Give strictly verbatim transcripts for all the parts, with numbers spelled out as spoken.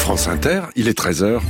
France Inter, il est treize heures.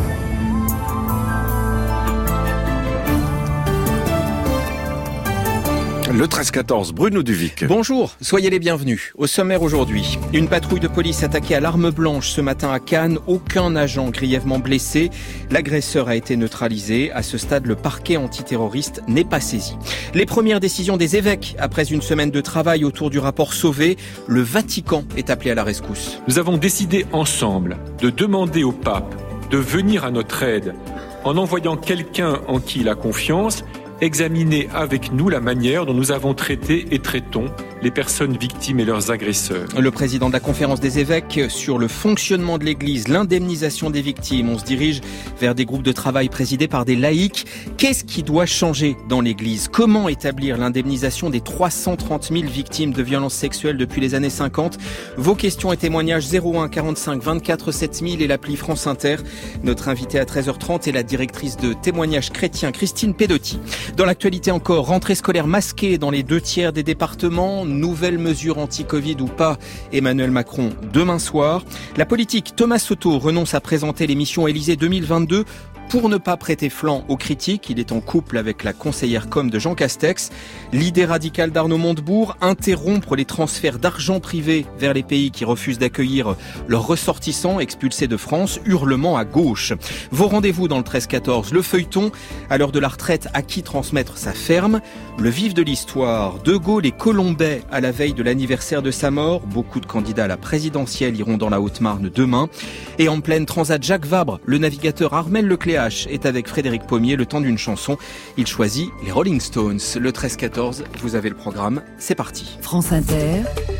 Le treize quatorze, Bruno Duvic. Bonjour, soyez les bienvenus. Au sommaire aujourd'hui, une patrouille de police attaquée à l'arme blanche ce matin à Cannes. Aucun agent grièvement blessé. L'agresseur a été neutralisé. À ce stade, le parquet antiterroriste n'est pas saisi. Les premières décisions des évêques après une semaine de travail autour du rapport Sauvé. Le Vatican est appelé à la rescousse. Nous avons décidé ensemble de demander au pape de venir à notre aide en envoyant quelqu'un en qui il a confiance, examiner avec nous la manière dont nous avons traité et traitons les personnes victimes et leurs agresseurs. Le président de la conférence des évêques sur le fonctionnement de l'Église, l'indemnisation des victimes. On se dirige vers des groupes de travail présidés par des laïcs. Qu'est-ce qui doit changer dans l'Église ? Comment établir l'indemnisation des trois cent trente mille victimes de violences sexuelles depuis les années cinquante ? Vos questions et témoignages zéro un quarante-cinq vingt-quatre sept mille et l'appli France Inter. Notre invitée à treize heures trente est la directrice de témoignages chrétiens, Christine Pedotti. Dans l'actualité encore, rentrée scolaire masquée dans les deux tiers des départements. Nouvelles mesures anti-Covid ou pas, Emmanuel Macron demain soir. La politique, Thomas Soto renonce à présenter l'émission Élysée deux mille vingt-deux pour ne pas prêter flanc aux critiques. Il est en couple avec la conseillère com de Jean Castex. L'idée radicale d'Arnaud Montebourg, interrompre les transferts d'argent privé vers les pays qui refusent d'accueillir leurs ressortissants expulsés de France. Hurlement à gauche. Vos rendez-vous dans le treize quatorze, le feuilleton. À l'heure de la retraite, à qui transmettre sa ferme ? Le vif de l'histoire, De Gaulle et Colombet à la veille de l'anniversaire de sa mort. Beaucoup de candidats à la présidentielle iront dans la Haute-Marne demain. Et en pleine transat Jacques Vabre, le navigateur Armel Lecléache est avec Frédéric Pommier le temps d'une chanson. Il choisit les Rolling Stones. Le treize quatorze, vous avez le programme, c'est parti. France Inter,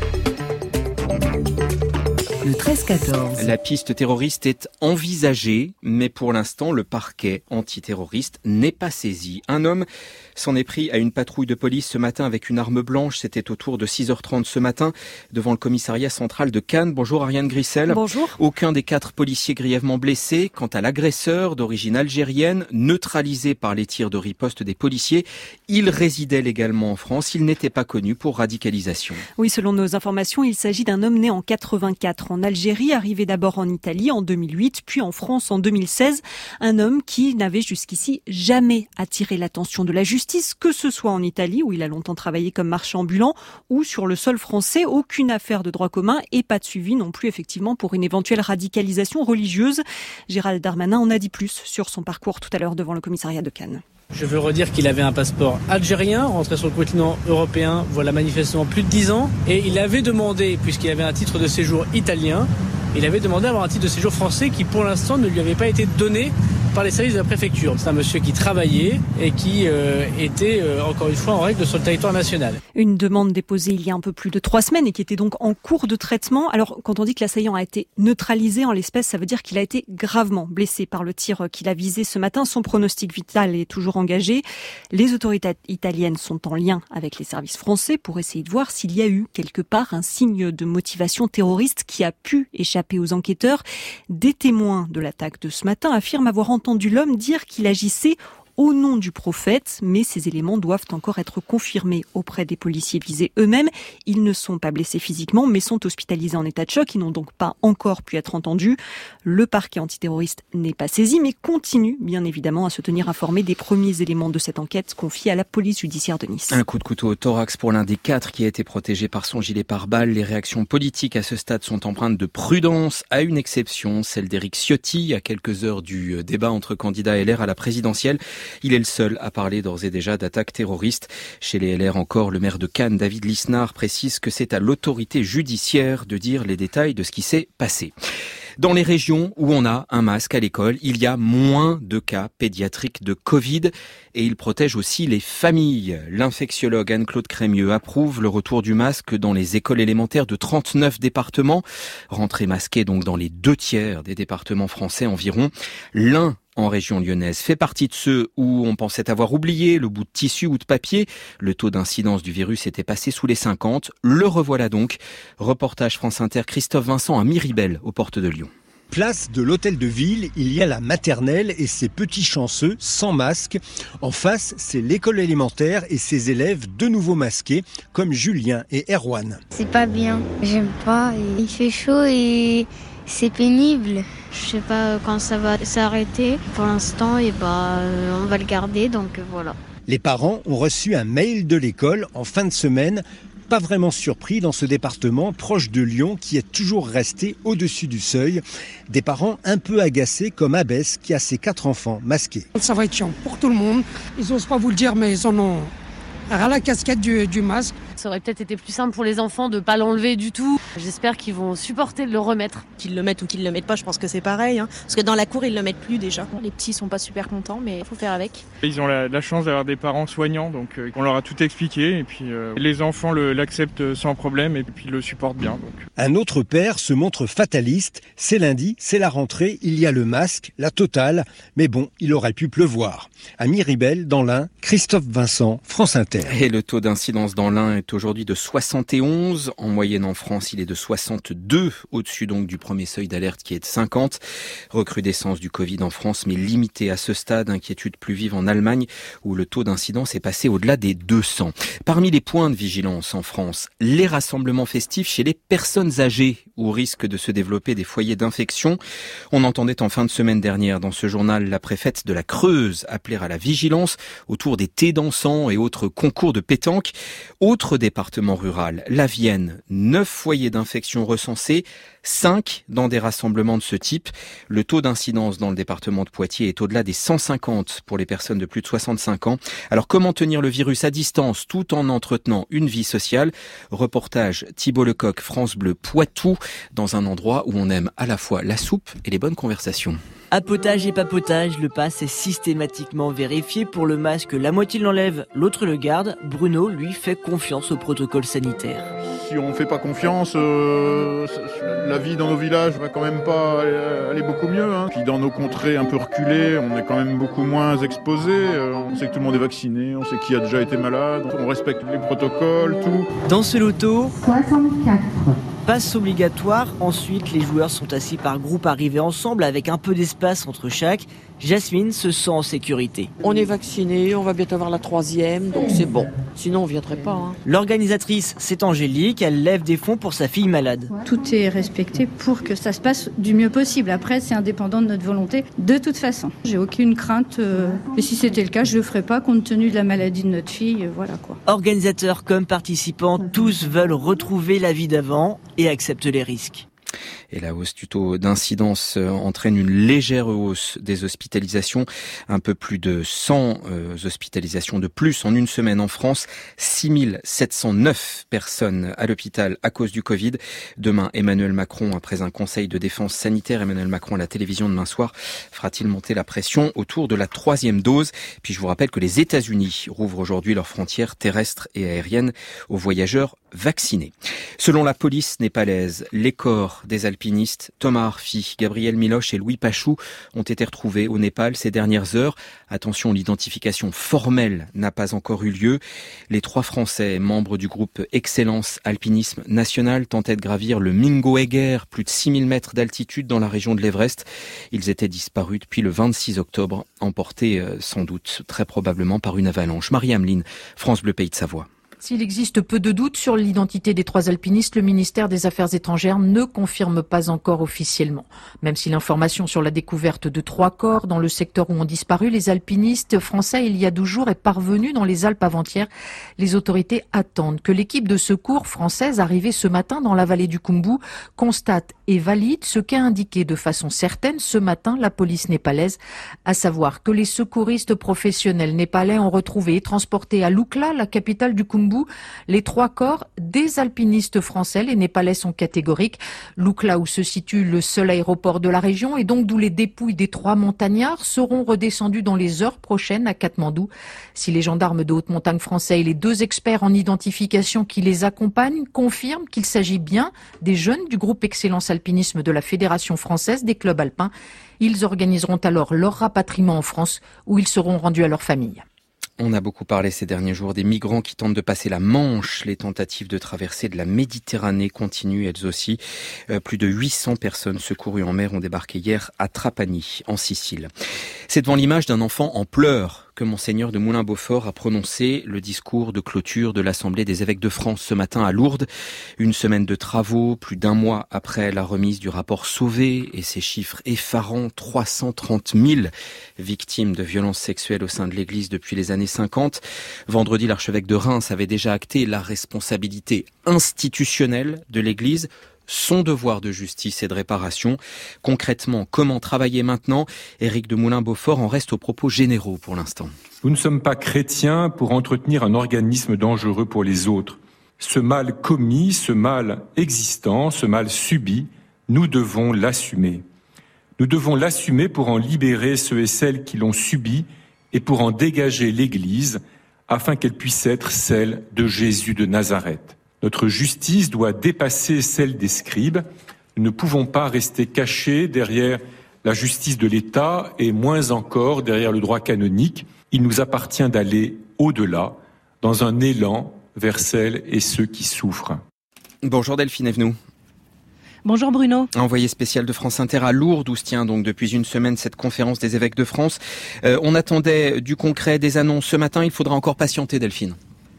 le treize quatorze. La piste terroriste est envisagée, mais pour l'instant, le parquet antiterroriste n'est pas saisi. Un homme s'en est pris à une patrouille de police ce matin avec une arme blanche. C'était autour de six heures trente ce matin devant le commissariat central de Cannes. Bonjour Ariane Grissel. Bonjour. Aucun des quatre policiers grièvement blessés. Quant à l'agresseur d'origine algérienne, neutralisé par les tirs de riposte des policiers, il résidait légalement en France. Il n'était pas connu pour radicalisation. Oui, selon nos informations, il s'agit d'un homme né en quatre-vingt-quatre en Algérie, arrivé d'abord en Italie en deux mille huit, puis en France en deux mille seize. Un homme qui n'avait jusqu'ici jamais attiré l'attention de la justice, que ce soit en Italie, où il a longtemps travaillé comme marchand ambulant, ou sur le sol français. Aucune affaire de droit commun et pas de suivi non plus, effectivement, pour une éventuelle radicalisation religieuse. Gérald Darmanin en a dit plus sur son parcours tout à l'heure devant le commissariat de Cannes. Je veux redire qu'il avait un passeport algérien, rentré sur le continent européen, voilà manifestement plus de dix ans, et il avait demandé, puisqu'il avait un titre de séjour italien, il avait demandé à avoir un titre de séjour français qui pour l'instant ne lui avait pas été donné par les services de la préfecture. C'est un monsieur qui travaillait et qui euh, était euh, encore une fois en règle sur le territoire national. Une demande déposée il y a un peu plus de trois semaines et qui était donc en cours de traitement. Alors quand on dit que l'assaillant a été neutralisé en l'espèce, ça veut dire qu'il a été gravement blessé par le tir qu'il a visé ce matin. Son pronostic vital est toujours engagé. Les autorités italiennes sont en lien avec les services français pour essayer de voir s'il y a eu quelque part un signe de motivation terroriste qui a pu échapper aux enquêteurs. Des témoins de l'attaque de ce matin affirment avoir entendu l'homme dire qu'il agissait au nom du prophète, mais ces éléments doivent encore être confirmés auprès des policiers visés eux-mêmes. Ils ne sont pas blessés physiquement, mais sont hospitalisés en état de choc. Ils n'ont donc pas encore pu être entendus. Le parquet antiterroriste n'est pas saisi, mais continue bien évidemment à se tenir informé des premiers éléments de cette enquête confiée à la police judiciaire de Nice. Un coup de couteau au thorax pour l'un des quatre qui a été protégé par son gilet pare-balles. Les réactions politiques à ce stade sont empreintes de prudence, à une exception, celle d'Éric Ciotti, à quelques heures du débat entre candidats L R à la présidentielle. Il est le seul à parler d'ores et déjà d'attaques terroristes. Chez les L R encore, le maire de Cannes, David Lisnard, précise que c'est à l'autorité judiciaire de dire les détails de ce qui s'est passé. Dans les régions où on a un masque à l'école, il y a moins de cas pédiatriques de Covid et il protège aussi les familles. L'infectiologue Anne-Claude Crémieux approuve le retour du masque dans les écoles élémentaires de trente-neuf départements. Rentrée masquée donc dans les deux tiers des départements français environ. L'un en région lyonnaise fait partie de ceux où on pensait avoir oublié le bout de tissu ou de papier. Le taux d'incidence du virus était passé sous les cinquante. Le revoilà donc. Reportage France Inter, Christophe Vincent à Miribel, aux portes de Lyon. Place de l'Hôtel de Ville, il y a la maternelle et ses petits chanceux sans masque. En face, c'est l'école élémentaire et ses élèves de nouveau masqués, comme Julien et Erwan. C'est pas bien, j'aime pas. Il fait chaud et c'est pénible. Je sais pas quand ça va s'arrêter. Pour l'instant, et bah, on va le garder, donc voilà. Les parents ont reçu un mail de l'école en fin de semaine. Pas vraiment surpris dans ce département proche de Lyon qui est toujours resté au-dessus du seuil. Des parents un peu agacés comme Abès qui a ses quatre enfants masqués. Ça va être chiant pour tout le monde. Ils n'osent pas vous le dire mais ils en ont à la casquette du, du masque. Ça aurait peut-être été plus simple pour les enfants de ne pas l'enlever du tout. J'espère qu'ils vont supporter de le remettre. Qu'ils le mettent ou qu'ils le mettent pas, je pense que c'est pareil. Hein. Parce que dans la cour, ils le mettent plus déjà. Les petits sont pas super contents, mais il faut faire avec. Ils ont la, la chance d'avoir des parents soignants, donc euh, on leur a tout expliqué. Et puis euh, les enfants le, l'acceptent sans problème et puis le supportent bien. Donc. Un autre père se montre fataliste. C'est lundi, c'est la rentrée, il y a le masque, la totale. Mais bon, il aurait pu pleuvoir. À Miribel, dans l'Ain, Christophe Vincent, France Inter. Et le taux d'incidence dans l'Ain est aujourd'hui de soixante et onze. En moyenne en France, il est de soixante-deux, au-dessus donc du premier seuil d'alerte qui est de cinquante. Recrudescence du Covid en France, mais limitée à ce stade. Inquiétude plus vive en Allemagne, où le taux d'incidence est passé au-delà des deux cents. Parmi les points de vigilance en France, les rassemblements festifs chez les personnes âgées, où risque de se développer des foyers d'infection. On entendait en fin de semaine dernière dans ce journal la préfète de la Creuse appeler à la vigilance autour des thés dansants et autres concours de pétanque. Autre département rural, la Vienne, neuf foyers d'infection recensés, cinq dans des rassemblements de ce type. Le taux d'incidence dans le département de Poitiers est au-delà des cent cinquante pour les personnes de plus de soixante-cinq ans. Alors comment tenir le virus à distance tout en entretenant une vie sociale? Reportage Thibault Lecoq, France Bleu Poitou, dans un endroit où on aime à la fois la soupe et les bonnes conversations. À potage et papotage, le pass est systématiquement vérifié. Pour le masque, la moitié l'enlève, l'autre le garde. Bruno, lui, fait confiance au protocole sanitaire. Si on ne fait pas confiance, euh, la vie dans nos villages va quand même pas aller beaucoup mieux. Hein. Puis dans nos contrées un peu reculées, on est quand même beaucoup moins exposés. Euh, on sait que tout le monde est vacciné, on sait qui a déjà été malade, on respecte les protocoles, tout. Dans ce loto, soixante-quatre. Passe obligatoire. Ensuite, les joueurs sont assis par groupe arrivés ensemble avec un peu d'espace entre chaque. Jasmine se sent en sécurité. On est vacciné, on va bientôt avoir la troisième, donc c'est bon. Sinon, on ne viendrait pas. Hein. L'organisatrice, c'est Angélique. Elle lève des fonds pour sa fille malade. Tout est respecté pour que ça se passe du mieux possible. Après, c'est indépendant de notre volonté. De toute façon, j'ai aucune crainte. Euh, et si c'était le cas, je ne le ferais pas compte tenu de la maladie de notre fille. Euh, voilà quoi. Organisateurs comme participants, tous veulent retrouver la vie d'avant et acceptent les risques. Et la hausse du taux d'incidence entraîne une légère hausse des hospitalisations. Un peu plus de cent euh, hospitalisations de plus en une semaine en France. six mille sept cent neuf personnes à l'hôpital à cause du Covid. Demain, Emmanuel Macron, après un conseil de défense sanitaire, Emmanuel Macron à la télévision demain soir, fera-t-il monter la pression autour de la troisième dose? Puis je vous rappelle que les États-Unis rouvrent aujourd'hui leurs frontières terrestres et aériennes aux voyageurs vaccinés. Selon la police népalaise, les corps des alpinistes Thomas Arfi, Gabriel Miloche et Louis Pachou ont été retrouvés au Népal ces dernières heures. Attention, l'identification formelle n'a pas encore eu lieu. Les trois Français, membres du groupe Excellence Alpinisme National, tentaient de gravir le Mingo Egger, plus de six mille mètres d'altitude dans la région de l'Everest. Ils étaient disparus depuis le vingt-six octobre, emportés sans doute, très probablement par une avalanche. Marie-Ameline, France Bleu Pays de Savoie. S'il existe peu de doutes sur l'identité des trois alpinistes, le ministère des Affaires étrangères ne confirme pas encore officiellement. Même si l'information sur la découverte de trois corps dans le secteur où ont disparu les alpinistes français il y a douze jours est parvenue dans les Alpes avant-hier, les autorités attendent que l'équipe de secours française arrivée ce matin dans la vallée du Khumbu constate et valide ce qu'a indiqué de façon certaine ce matin la police népalaise, à savoir que les secouristes professionnels népalais ont retrouvé et transporté à Lukla, la capitale du Khumbu, les trois corps des alpinistes français. Les Népalais sont catégoriques. Lukla, où se situe le seul aéroport de la région, et donc d'où les dépouilles des trois montagnards seront redescendues dans les heures prochaines à Katmandou. Si les gendarmes de haute montagne français et les deux experts en identification qui les accompagnent confirment qu'il s'agit bien des jeunes du groupe Excellence Alpinisme de la Fédération française des clubs alpins, ils organiseront alors leur rapatriement en France où ils seront rendus à leur famille. On a beaucoup parlé ces derniers jours des migrants qui tentent de passer la Manche. Les tentatives de traversée de la Méditerranée continuent elles aussi. Euh, plus de huit cents personnes secourues en mer ont débarqué hier à Trapani, en Sicile. C'est devant l'image d'un enfant en pleurs que Monseigneur de Moulin-Beaufort a prononcé le discours de clôture de l'Assemblée des évêques de France ce matin à Lourdes. Une semaine de travaux, plus d'un mois après la remise du rapport Sauvé et ses chiffres effarants, trois cent trente mille victimes de violences sexuelles au sein de l'Église depuis les années cinquante. Vendredi, l'archevêque de Reims avait déjà acté la responsabilité institutionnelle de l'Église, son devoir de justice et de réparation. Concrètement, comment travailler maintenant ? Éric de Moulin-Beaufort en reste aux propos généraux pour l'instant. Nous ne sommes pas chrétiens pour entretenir un organisme dangereux pour les autres. Ce mal commis, ce mal existant, ce mal subi, nous devons l'assumer. Nous devons l'assumer pour en libérer ceux et celles qui l'ont subi et pour en dégager l'Église afin qu'elle puisse être celle de Jésus de Nazareth. Notre justice doit dépasser celle des scribes. Nous ne pouvons pas rester cachés derrière la justice de l'État et moins encore derrière le droit canonique. Il nous appartient d'aller au-delà, dans un élan vers celles et ceux qui souffrent. Bonjour Delphine Evenou. Bonjour Bruno. Envoyé spécial de France Inter à Lourdes, où se tient donc depuis une semaine cette conférence des évêques de France. Euh, on attendait du concret, des annonces ce matin. Il faudra encore patienter, Delphine.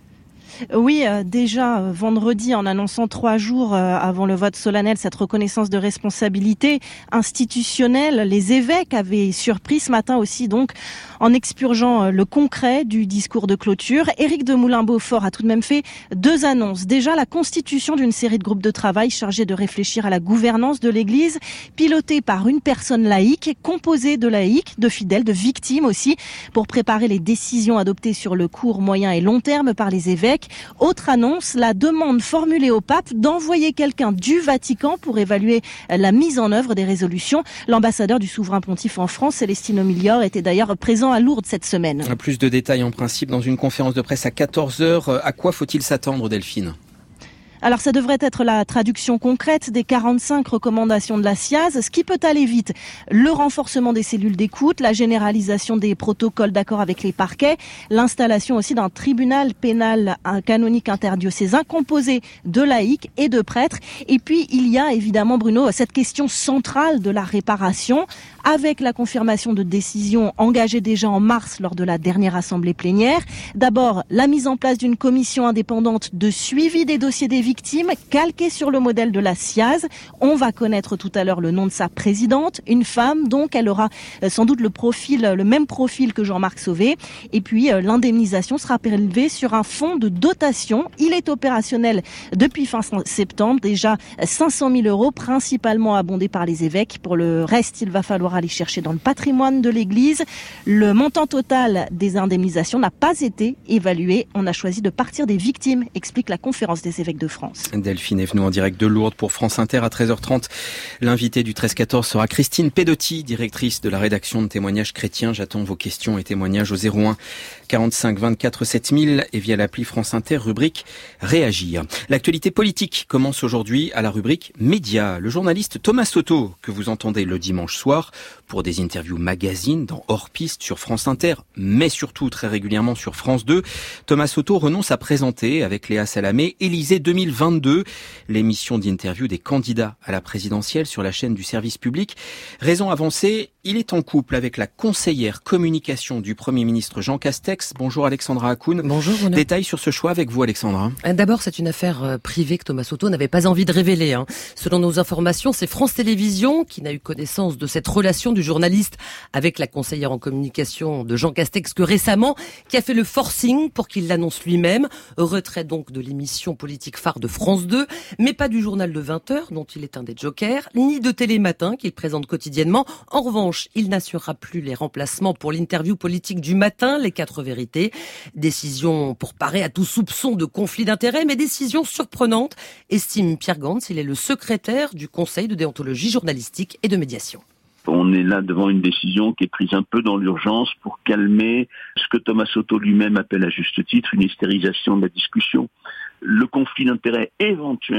Oui, euh, déjà euh, vendredi, en annonçant trois jours euh, avant le vote solennel cette reconnaissance de responsabilité institutionnelle, les évêques avaient surpris ce matin aussi donc en expurgeant euh, le concret du discours de clôture. Éric de Moulin-Beaufort a tout de même fait deux annonces. Déjà, la constitution d'une série de groupes de travail chargés de réfléchir à la gouvernance de l'Église, pilotée par une personne laïque, composée de laïcs, de fidèles, de victimes aussi, pour préparer les décisions adoptées sur le court, moyen et long terme par les évêques. Autre annonce, la demande formulée au pape d'envoyer quelqu'un du Vatican pour évaluer la mise en œuvre des résolutions. L'ambassadeur du souverain pontife en France, Celestino Migliore, était d'ailleurs présent à Lourdes cette semaine. Plus de détails en principe dans une conférence de presse à quatorze heures. À quoi faut-il s'attendre, Delphine ? Alors ça devrait être la traduction concrète des quarante-cinq recommandations de la S I A Z, ce qui peut aller vite. Le renforcement des cellules d'écoute, la généralisation des protocoles d'accord avec les parquets, l'installation aussi d'un tribunal pénal canonique interdiocésain composé de laïcs et de prêtres. Et puis il y a évidemment, Bruno, cette question centrale de la réparation, avec la confirmation de décisions engagées déjà en mars lors de la dernière assemblée plénière. D'abord, la mise en place d'une commission indépendante de suivi des dossiers des victimes, calquée sur le modèle de la S I A Z. On va connaître tout à l'heure le nom de sa présidente, une femme, donc elle aura sans doute le profil, le même profil que Jean-Marc Sauvé. Et puis l'indemnisation sera prélevée sur un fonds de dotation. Il est opérationnel depuis fin septembre, déjà cinq cent mille euros, principalement abondés par les évêques. Pour le reste, il va falloir aller chercher dans le patrimoine de l'Église. Le montant total des indemnisations n'a pas été évalué. On a choisi de partir des victimes, explique la conférence des évêques de France. Delphine Evenou en direct de Lourdes pour France Inter à treize heures trente. L'invité du treize quatorze sera Christine Pedotti, directrice de la rédaction de Témoignages chrétiens. J'attends vos questions et témoignages au zéro un quarante-cinq vingt-quatre sept mille et via l'appli France Inter, rubrique Réagir. L'actualité politique commence aujourd'hui à la rubrique Médias. Le journaliste Thomas Soto, que vous entendez le dimanche soir pour des interviews magazines dans Hors Piste sur France Inter, mais surtout très régulièrement sur France deux. Thomas Soto renonce à présenter avec Léa Salamé Élysée deux mille vingt-deux, l'émission d'interview des candidats à la présidentielle sur la chaîne du service public. Raison avancée, il est en couple avec la conseillère communication du Premier ministre Jean Castex. Bonjour Alexandra Hakoun. Bonjour. Renaud. Détails sur ce choix avec vous Alexandra. D'abord, c'est une affaire privée que Thomas Soto n'avait pas envie de révéler. Hein. Selon nos informations, c'est France Télévisions qui n'a eu connaissance de cette relation du journaliste avec la conseillère en communication de Jean Castex que récemment, qui a fait le forcing pour qu'il l'annonce lui-même. Retrait donc de l'émission politique phare de France deux, mais pas du journal de vingt heures dont il est un des jokers, ni de Télématin qu'il présente quotidiennement. En revanche, il n'assurera plus les remplacements pour l'interview politique du matin, les quatre vérités. Décision pour parer à tout soupçon de conflit d'intérêts, mais décision surprenante, estime Pierre Gantz. Il est le secrétaire du Conseil de déontologie journalistique et de médiation. On est là devant une décision qui est prise un peu dans l'urgence pour calmer ce que Thomas Soto lui-même appelle à juste titre une hystérisation de la discussion. Le conflit d'intérêts éventuel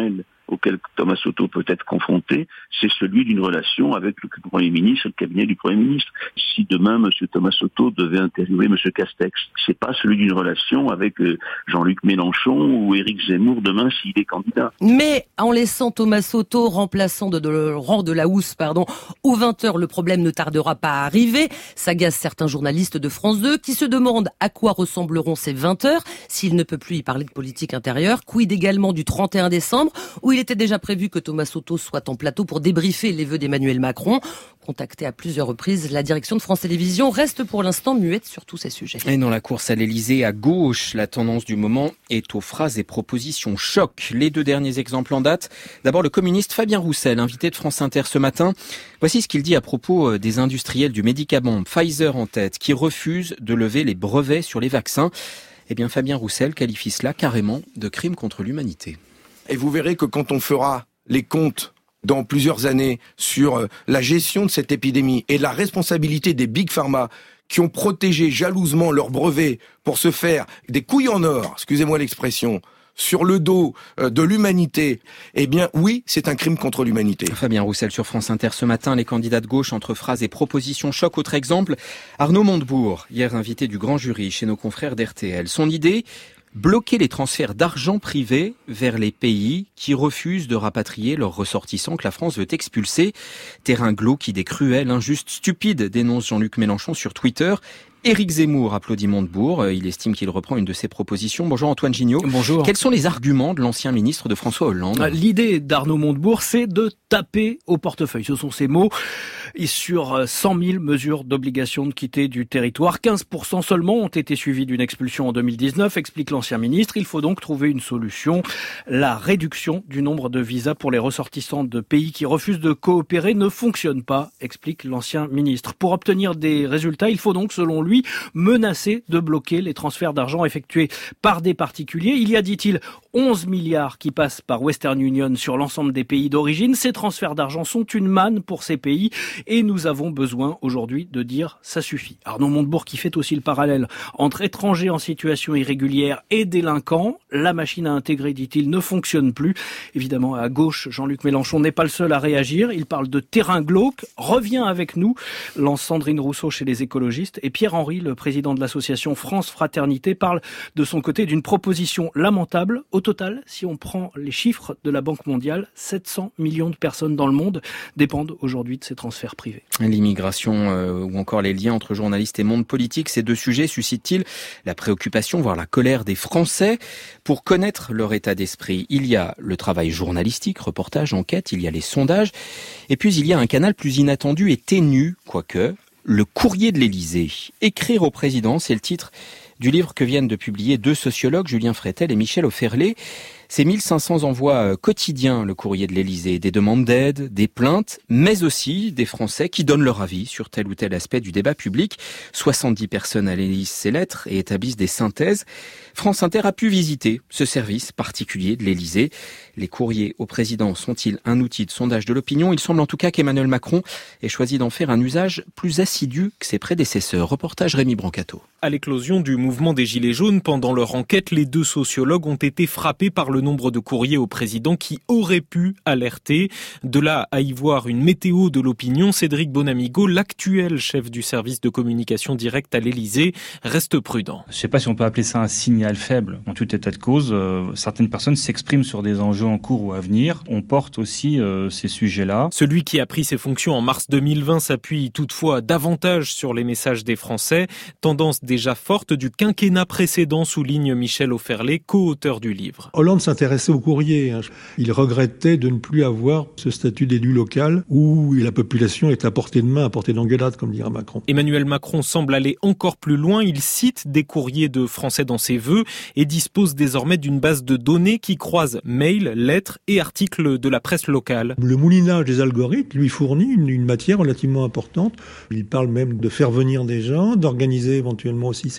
auquel Thomas Soto peut être confronté, c'est celui d'une relation avec le Premier ministre et le cabinet du Premier ministre. Si demain M. Thomas Soto devait interviewer M. Castex, c'est pas celui d'une relation avec Jean-Luc Mélenchon ou Éric Zemmour demain s'il est candidat. Mais en laissant Thomas Soto remplaçant de, de Laurent Delahousse, pardon, aux vingt heures, le problème ne tardera pas à arriver. S'agacent certains journalistes de France deux qui se demandent à quoi ressembleront ces vingt heures s'il ne peut plus y parler de politique intérieure. Quid également du trente et un décembre où il était déjà prévu que Thomas Soto soit en plateau pour débriefer les vœux d'Emmanuel Macron. Contacté à plusieurs reprises, la direction de France Télévisions reste pour l'instant muette sur tous ces sujets. Et dans la course à l'Elysée, à gauche, la tendance du moment est aux phrases et propositions choc. Les deux derniers exemples en date. D'abord, le communiste Fabien Roussel, invité de France Inter ce matin. Voici ce qu'il dit à propos des industriels du médicament, Pfizer en tête, qui refusent de lever les brevets sur les vaccins. Eh bien, Fabien Roussel qualifie cela carrément de crime contre l'humanité. Et vous verrez que quand on fera les comptes dans plusieurs années sur la gestion de cette épidémie et la responsabilité des big pharma qui ont protégé jalousement leurs brevets pour se faire des couilles en or, excusez-moi l'expression, sur le dos de l'humanité, eh bien oui, c'est un crime contre l'humanité. Fabien Roussel sur France Inter ce matin, les candidats de gauche entre phrases et propositions choc. Autre exemple, Arnaud Montebourg, hier invité du grand jury chez nos confrères d'R T L. Son idée, bloquer les transferts d'argent privé vers les pays qui refusent de rapatrier leurs ressortissants que la France veut expulser. Terrain glauque, idée cruelle, injuste, stupide, dénonce Jean-Luc Mélenchon sur Twitter. Éric Zemmour applaudit Montebourg. Il estime qu'il reprend une de ses propositions. Bonjour Antoine Gignot. Bonjour. Quels sont les arguments de l'ancien ministre de François Hollande ? L'idée d'Arnaud Montebourg, c'est de taper au portefeuille. Ce sont ses mots. Et sur cent mille mesures d'obligation de quitter du territoire, quinze pour cent seulement ont été suivies d'une expulsion en deux mille dix-neuf, explique l'ancien ministre. Il faut donc trouver une solution. La réduction du nombre de visas pour les ressortissants de pays qui refusent de coopérer ne fonctionne pas, explique l'ancien ministre. Pour obtenir des résultats, il faut donc, selon lui, menacer de bloquer les transferts d'argent effectués par des particuliers. Il y a, dit-il, onze milliards qui passent par Western Union sur l'ensemble des pays d'origine. Ces transferts d'argent sont une manne pour ces pays et nous avons besoin aujourd'hui de dire ça suffit. Arnaud Montebourg qui fait aussi le parallèle entre étrangers en situation irrégulière et délinquants. La machine à intégrer, dit-il, ne fonctionne plus. Évidemment, à gauche, Jean-Luc Mélenchon n'est pas le seul à réagir. Il parle de terrain glauque. Reviens avec nous, lance Sandrine Rousseau chez les écologistes. Et Pierre-Henry, le président de l'association France Fraternité, parle de son côté d'une proposition lamentable. Au total, si on prend les chiffres de la Banque mondiale, sept cents millions de personnes dans le monde dépendent aujourd'hui de ces transferts privés. L'immigration euh, ou encore les liens entre journalistes et monde politique, ces deux sujets suscitent-ils la préoccupation, voire la colère des Français ? Pour connaître leur état d'esprit, il y a le travail journalistique, reportage, enquête, il y a les sondages, et puis il y a un canal plus inattendu et ténu, quoique, le courrier de l'Élysée. Écrire au président, c'est le titre du livre que viennent de publier deux sociologues, Julien Frétel et Michel Offerlé. C'est mille cinq cents envois quotidiens, le courrier de l'Élysée, des demandes d'aide, des plaintes, mais aussi des Français qui donnent leur avis sur tel ou tel aspect du débat public. soixante-dix personnes analysent ces lettres et établissent des synthèses. France Inter a pu visiter ce service particulier de l'Élysée. Les courriers au président sont-ils un outil de sondage de l'opinion ? Il semble en tout cas qu'Emmanuel Macron ait choisi d'en faire un usage plus assidu que ses prédécesseurs. Reportage Rémi Brancato. À l'éclosion du mouvement des Gilets jaunes, pendant leur enquête, les deux sociologues ont été frappés par le nombre de courriers au président qui auraient pu alerter. De là à y voir une météo de l'opinion, Cédric Bonamigo, l'actuel chef du service de communication directe à l'Élysée, reste prudent. Je ne sais pas si on peut appeler ça un signal faible. En tout état de cause, euh, certaines personnes s'expriment sur des enjeux en cours ou à venir. On porte aussi euh, ces sujets-là. Celui qui a pris ses fonctions en mars deux mille vingt s'appuie toutefois davantage sur les messages des Français. Tendance déjà forte du quinquennat précédent, souligne Michel Offerlé, co-auteur du livre. Hollande s'intéressait au courrier. Il regrettait de ne plus avoir ce statut d'élu local où la population est à portée de main, à portée d'engueulade, comme dira Macron. Emmanuel Macron semble aller encore plus loin. Il cite des courriers de Français dans ses vœux et dispose désormais d'une base de données qui croise mails, lettres et articles de la presse locale. Le moulinage des algorithmes lui fournit une, une matière relativement importante. Il parle même de faire venir des gens, d'organiser éventuellement aussi ses déplacements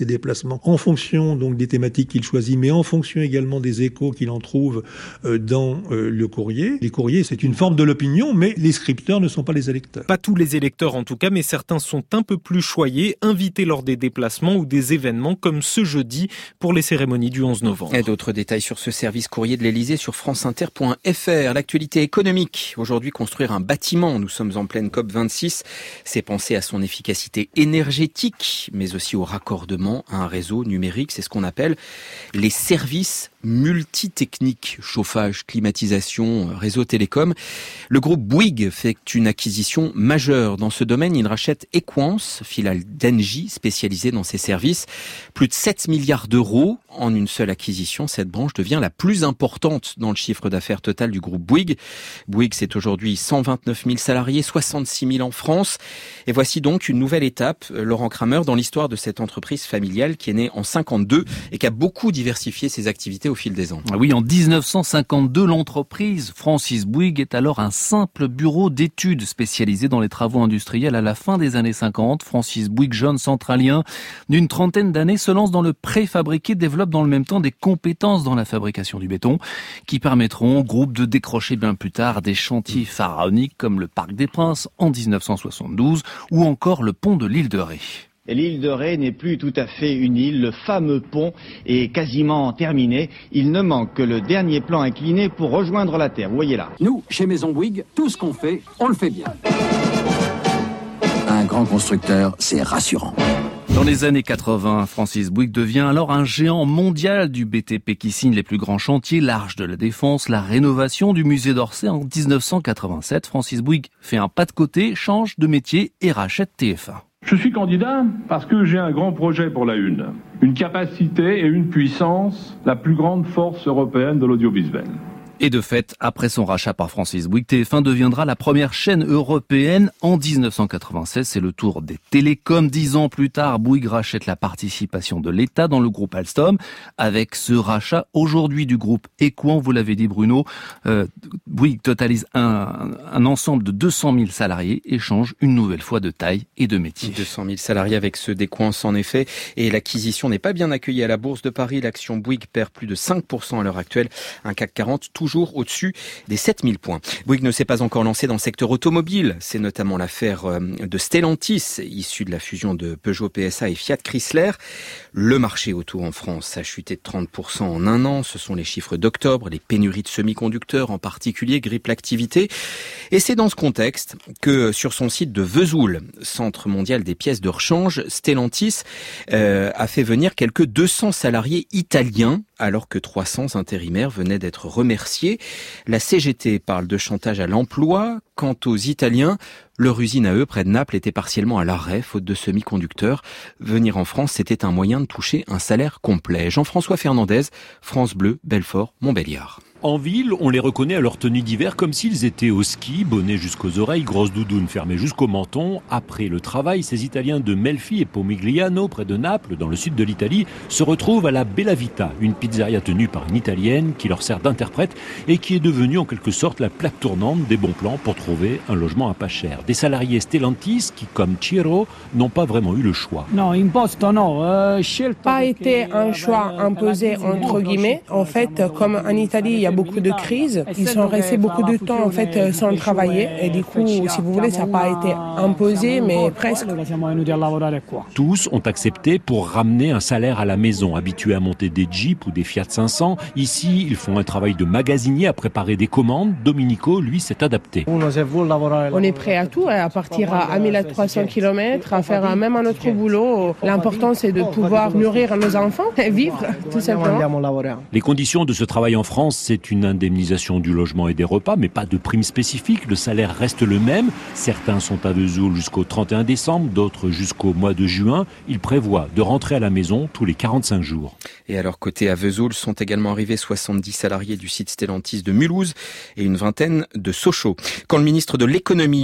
déplacement en fonction donc des thématiques qu'il choisit, mais en fonction également des échos qu'il en trouve dans le courrier. Les courriers, c'est une forme de l'opinion, mais les scripteurs ne sont pas les électeurs. Pas tous les électeurs en tout cas, mais certains sont un peu plus choyés, invités lors des déplacements ou des événements comme ce jeudi pour les cérémonies du onze novembre. Et d'autres détails sur ce service courrier de l'Élysée sur franceinter point f r. L'actualité économique. Aujourd'hui, construire un bâtiment. Nous sommes en pleine COP vingt-six. C'est penser à son efficacité énergétique, mais aussi au raccordement à un réseau numérique. C'est ce qu'on appelle les services multitechniques. Chauffage, climatisation, réseau télécom. Le groupe Bouygues fait une acquisition majeure dans ce domaine. Il rachète Equans, filiale d'Engie, spécialisée dans ces services. Plus de sept milliards d'euros en une seule acquisition. Cette branche devient la plus importante dans le chiffre d'affaires total du groupe Bouygues. Bouygues, c'est aujourd'hui cent vingt-neuf mille salariés, soixante-six mille en France. Et voici donc une nouvelle étape, Laurent Kramer, dans l'histoire de cette entreprise familiale qui est née en cinquante-deux et qui a beaucoup diversifié ses activités au fil des ans. Oui, en dix-neuf cent cinquante-deux, l'entreprise Francis Bouygues est alors un simple bureau d'études spécialisé dans les travaux industriels. À la fin des années cinquante, Francis Bouygues, jeune centralien d'une trentaine d'années, se lance dans le préfabriqué, développe dans le même temps des compétences dans la fabrication du béton qui permettront au groupe de décrocher bien plus tard des chantiers pharaoniques comme le Parc des Princes en dix-neuf cent soixante-douze ou encore le pont de l'île de Ré. L'île de Ré n'est plus tout à fait une île, le fameux pont est quasiment terminé. Il ne manque que le dernier plan incliné pour rejoindre la terre, vous voyez là. Nous, chez Maison Bouygues, tout ce qu'on fait, on le fait bien. Un grand constructeur, c'est rassurant. Dans les années quatre-vingts, Francis Bouygues devient alors un géant mondial du B T P qui signe les plus grands chantiers, l'Arche de la Défense, la rénovation du musée d'Orsay en dix-neuf cent quatre-vingt-sept. Francis Bouygues fait un pas de côté, change de métier et rachète T F un. Je suis candidat parce que j'ai un grand projet pour la Une. Une capacité et une puissance, la plus grande force européenne de l'audiovisuel. Et de fait, après son rachat par Francis Bouygues, T F un deviendra la première chaîne européenne en dix-neuf cent quatre-vingt-seize. C'est le tour des télécoms. Dix ans plus tard, Bouygues rachète la participation de l'État dans le groupe Alstom. Avec ce rachat aujourd'hui du groupe Equans, vous l'avez dit Bruno, euh, Bouygues totalise un, un ensemble de deux cent mille salariés et change une nouvelle fois de taille et de métier. deux cent mille salariés avec ceux d'Equans en effet. Et l'acquisition n'est pas bien accueillie à la Bourse de Paris. L'action Bouygues perd plus de cinq pour cent à l'heure actuelle. Un C A C quarante toujours au-dessus des sept mille points. Bouygues ne s'est pas encore lancé dans le secteur automobile. C'est notamment l'affaire de Stellantis, issue de la fusion de Peugeot P S A et Fiat Chrysler. Le marché auto en France a chuté de trente pour cent en un an. Ce sont les chiffres d'octobre. Les pénuries de semi-conducteurs en particulier grippent l'activité. Et c'est dans ce contexte que sur son site de Vesoul, centre mondial des pièces de rechange, Stellantis euh, a fait venir quelques deux cents salariés italiens alors que trois cents intérimaires venaient d'être remerciés. La C G T parle de chantage à l'emploi. Quant aux Italiens, leur usine à eux, près de Naples, était partiellement à l'arrêt, faute de semi-conducteurs. Venir en France, c'était un moyen de toucher un salaire complet. Jean-François Fernandez, France Bleu, Belfort, Montbéliard. En ville, on les reconnaît à leur tenue d'hiver comme s'ils étaient au ski, bonnet jusqu'aux oreilles, grosse doudoune fermée jusqu'au menton. Après le travail, ces Italiens de Melfi et Pomigliano, près de Naples, dans le sud de l'Italie, se retrouvent à la Bella Vita, une pizzeria tenue par une Italienne qui leur sert d'interprète et qui est devenue en quelque sorte la plaque tournante des bons plans pour trouver un logement à pas cher. Des salariés Stellantis qui, comme Ciro, n'ont pas vraiment eu le choix. Non, imposto no, euh, pas été un choix imposé entre guillemets. En fait, comme en Italie, il y a beaucoup de crises. Ils sont restés beaucoup de temps en fait sans travailler et du coup, si vous voulez, ça n'a pas été imposé, mais presque. Tous ont accepté pour ramener un salaire à la maison, habitués à monter des Jeeps ou des Fiat cinq cents. Ici, ils font un travail de magasinier à préparer des commandes. Domenico, lui, s'est adapté. On est prêt à tout, à partir à mille trois cents kilomètres, à faire même un autre boulot. L'important, c'est de pouvoir nourrir nos enfants et vivre, tout simplement. Les conditions de ce travail en France, c'est une indemnisation du logement et des repas, mais pas de prime spécifique. Le salaire reste le même. Certains sont à Vesoul jusqu'au trente et un décembre, d'autres jusqu'au mois de juin. Ils prévoient de rentrer à la maison tous les quarante-cinq jours. Et alors, côté à Vesoul, sont également arrivés soixante-dix salariés du site Stellantis de Mulhouse et une vingtaine de Sochaux. Quand le ministre de l'économie veut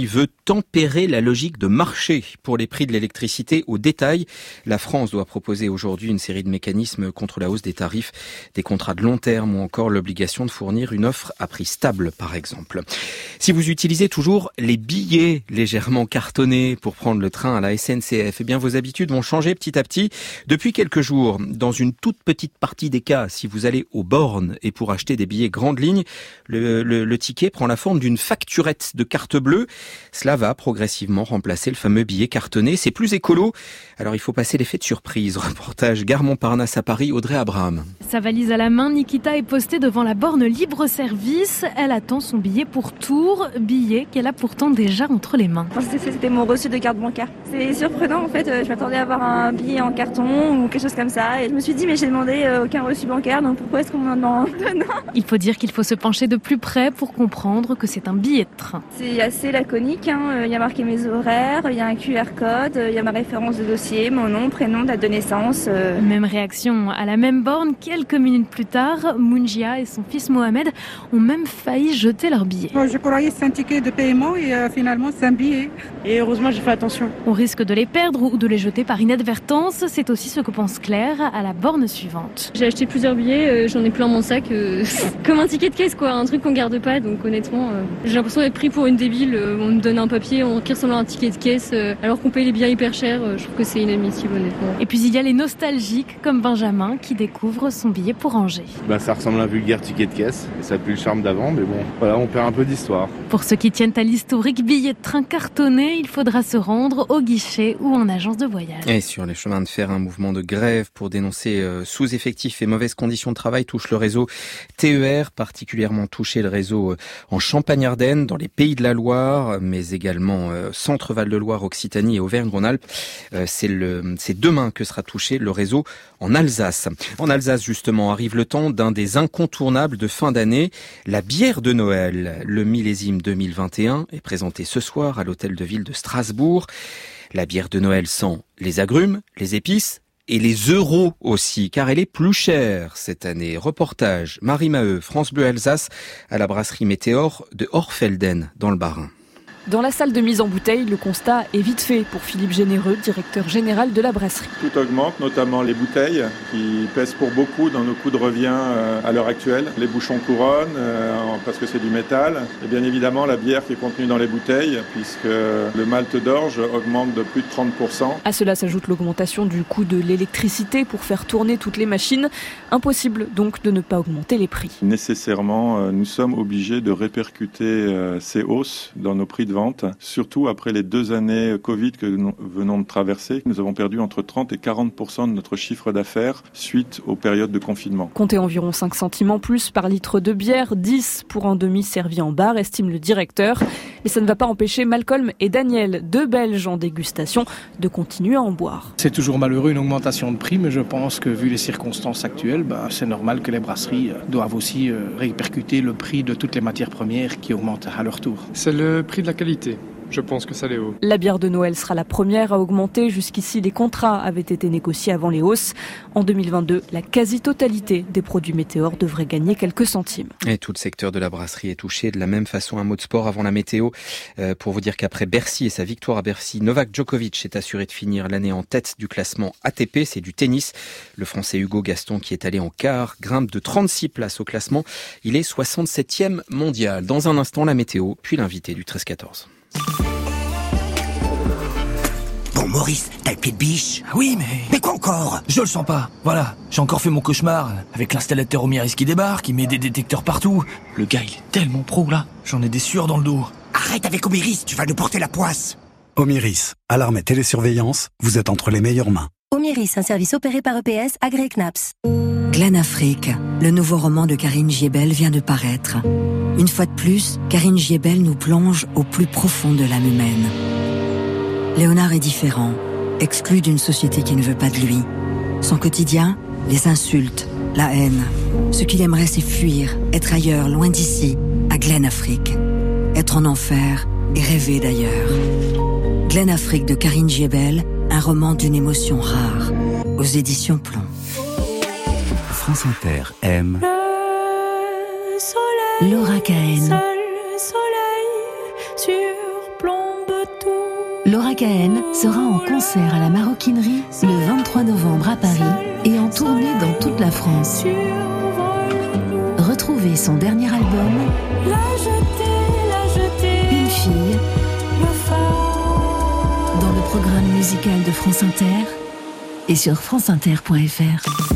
tempérer la logique de marché pour les prix de l'électricité au détail. La France doit proposer aujourd'hui une série de mécanismes contre la hausse des tarifs, des contrats de long terme ou encore l'obligation de fournir une offre à prix stable, par exemple. Si vous utilisez toujours les billets légèrement cartonnés pour prendre le train à la S N C F, eh bien vos habitudes vont changer petit à petit. Depuis quelques jours, dans une toute petite partie des cas, si vous allez aux bornes et pour acheter des billets grande ligne, le, le, le ticket prend la forme d'une facturette de carte bleue. Cela va progressivement remplacer le fameux billet cartonné. C'est plus écolo. Alors il faut passer l'effet de surprise. Reportage Gare Montparnasse à Paris, Audrey Abraham. Sa valise à la main, Nikita est postée devant la borne libre-service. Elle attend son billet pour Tours, billet qu'elle a pourtant déjà entre les mains. C'était mon reçu de carte bancaire. C'est surprenant en fait, je m'attendais à avoir un billet en carton ou quelque chose comme ça et je me suis dit mais j'ai demandé aucun reçu bancaire, donc pourquoi est-ce qu'on m'en demande? Il faut dire qu'il faut se pencher de plus près pour comprendre que c'est un billet de train. C'est assez laconique, hein. Il y a marqué mes horaires, il y a un Q R code, il y a ma référence de dossier, mon nom, prénom, date de naissance. Euh... Même réaction à la même borne, quelques minutes plus tard, Mounjia et son fils Mohamed ont même failli jeter leur billet. Je croyais que c'est un ticket de paiement et euh, finalement c'est un billet. Et heureusement j'ai fait attention. On risque de les perdre ou de les jeter par inadvertance, c'est aussi ce que pense Claire à la borne suivante. J'ai acheté plusieurs billets, euh, j'en ai plein dans mon sac, euh, comme un ticket de caisse quoi, un truc qu'on garde pas, donc honnêtement euh, j'ai l'impression d'être pris pour une débile, euh, on me donne un papier on, qui ressemble à un ticket de caisse euh, alors qu'on paye les billets hyper cher, euh, je trouve que c'est inadmissible honnêtement. Et puis il y a les nostalgiques comme Benjamin qui découvre son billet pour Angers. Bah, ça ressemble à un vulgaire ticket de caisse, et ça n'a plus le charme d'avant, mais bon, voilà, on perd un peu d'histoire. Pour ceux qui tiennent à l'historique billet de train cartonné, il faudra se rendre au guichet ou en agence de voyage. Et sur les chemins de fer, un mouvement de grève pour dénoncer euh, sous-effectifs et mauvaises conditions de travail touche le réseau T E R, particulièrement touché le réseau euh, en Champagne-Ardenne, dans les Pays de la Loire, mais également euh, Centre-Val de Loire, Occitanie et Auvergne-Rhône-Alpes. Euh, c'est, le, c'est demain que sera touché le réseau en Alsace. En Alsace, justement, arrive le temps d'un des incontournables de fin d'année, la bière de Noël. Le millésime deux mille vingt et un est présenté ce soir à l'hôtel de ville de Strasbourg. La bière de Noël sent les agrumes, les épices et les euros aussi, car elle est plus chère cette année. Reportage Marie Maheu, France Bleu Alsace, à la brasserie Météor de Orfelden, dans le Bas-Rhin. Dans la salle de mise en bouteille, le constat est vite fait pour Philippe Généreux, directeur général de la brasserie. Tout augmente, notamment les bouteilles, qui pèsent pour beaucoup dans nos coûts de revient à l'heure actuelle. Les bouchons couronnent, parce que c'est du métal. Et bien évidemment, la bière qui est contenue dans les bouteilles, puisque le malt d'orge augmente de plus de trente pour cent. À cela s'ajoute l'augmentation du coût de l'électricité pour faire tourner toutes les machines. Impossible donc de ne pas augmenter les prix. Nécessairement, nous sommes obligés de répercuter ces hausses dans nos prix de vente, surtout après les deux années Covid que nous venons de traverser. Nous avons perdu entre trente et quarante pour cent de notre chiffre d'affaires suite aux périodes de confinement. Comptez environ cinq centimes en plus par litre de bière, dix pour un demi servi en bar, estime le directeur. Mais ça ne va pas empêcher Malcolm et Daniel, deux Belges en dégustation, de continuer à en boire. C'est toujours malheureux une augmentation de prix, mais je pense que vu les circonstances actuelles, bah, c'est normal que les brasseries doivent aussi euh, répercuter le prix de toutes les matières premières qui augmentent à leur tour. C'est le prix de la qualité. Je pense que ça l'est haut. La bière de Noël sera la première à augmenter. Jusqu'ici, les contrats avaient été négociés avant les hausses. En deux mille vingt-deux, la quasi-totalité des produits Météor devrait gagner quelques centimes. Et tout le secteur de la brasserie est touché. De la même façon, un mot de sport avant la météo. Euh, pour vous dire qu'après Bercy et sa victoire à Bercy, Novak Djokovic est assuré de finir l'année en tête du classement A T P. C'est du tennis. Le Français Hugo Gaston, qui est allé en quart, grimpe de trente-six places au classement. Il est soixante-septième mondial. Dans un instant, la météo, puis l'invité du treize quatorze. Bon, Maurice, t'as le pied de biche? Oui, mais... Mais quoi encore? Je le sens pas. Voilà, j'ai encore fait mon cauchemar, avec l'installateur Omiris qui débarque, il met des détecteurs partout. Le gars, il est tellement pro, là. J'en ai des sueurs dans le dos. Arrête avec Omiris, tu vas nous porter la poisse. Omiris, alarme et télésurveillance, vous êtes entre les meilleures mains. Omiris, un service opéré par E P S, agréé C N A P S. Glen Afrique, le nouveau roman de Karine Giebel vient de paraître. Une fois de plus, Karine Giebel nous plonge au plus profond de l'âme humaine. Léonard est différent, exclu d'une société qui ne veut pas de lui. Son quotidien, les insultes, la haine. Ce qu'il aimerait, c'est fuir, être ailleurs, loin d'ici, à Glen Afrique. Être en enfer et rêver d'ailleurs. Glen Afrique de Karine Giebel, un roman d'une émotion rare, aux éditions Plomb. France Inter aime Laura Cahen. Seul le soleil surplombe Laura Cahen sera en concert à la Maroquinerie le vingt-trois novembre à Paris et en tournée dans toute la France. Retrouvez son dernier album, Une fille, dans le programme musical de France Inter et sur franceinter point f r.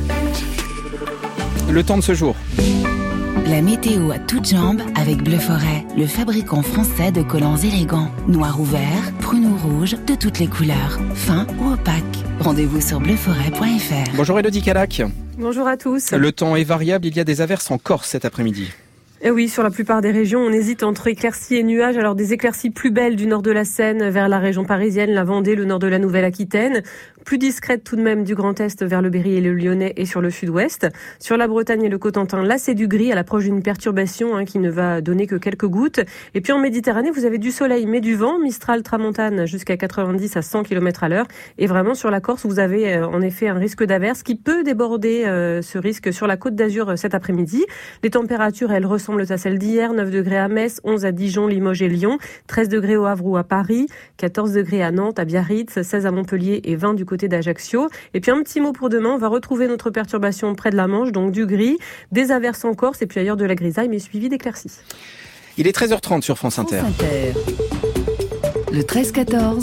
Le temps de ce jour. La météo à toutes jambes avec Bleu Forêt, le fabricant français de collants élégants. Noir ou vert, pruneau rouge, de toutes les couleurs, fin ou opaque. Rendez-vous sur bleu forêt point f r. Bonjour Élodie Calac. Bonjour à tous. Le temps est variable, il y a des averses en Corse cet après-midi. Et oui, sur la plupart des régions, on hésite entre éclaircies et nuages. Alors des éclaircies plus belles du nord de la Seine vers la région parisienne, la Vendée, le nord de la Nouvelle-Aquitaine. Plus discrètes tout de même du Grand Est vers le Berry et le Lyonnais et sur le sud-ouest. Sur la Bretagne et le Cotentin, là c'est du gris à l'approche d'une perturbation hein, qui ne va donner que quelques gouttes. Et puis en Méditerranée, vous avez du soleil mais du vent, Mistral tramontane jusqu'à quatre-vingt-dix à cent kilomètres à l'heure. Et vraiment sur la Corse, vous avez euh, en effet un risque d'averse qui peut déborder euh, ce risque sur la Côte d'Azur euh, cet après-midi. Les températures, elles ressemblent à celles d'hier. neuf degrés à Metz, onze à Dijon, Limoges et Lyon, treize degrés au Havre ou à Paris, quatorze degrés à Nantes, à Biarritz, seize à Montpellier et vingt du côté d'Ajaccio. Et puis un petit mot pour demain, on va retrouver notre perturbation près de la Manche, donc du gris, des averses en Corse et puis ailleurs de la grisaille, mais suivi d'éclaircies. Il est treize heures trente sur France Inter. France Inter. Le treize quatorze.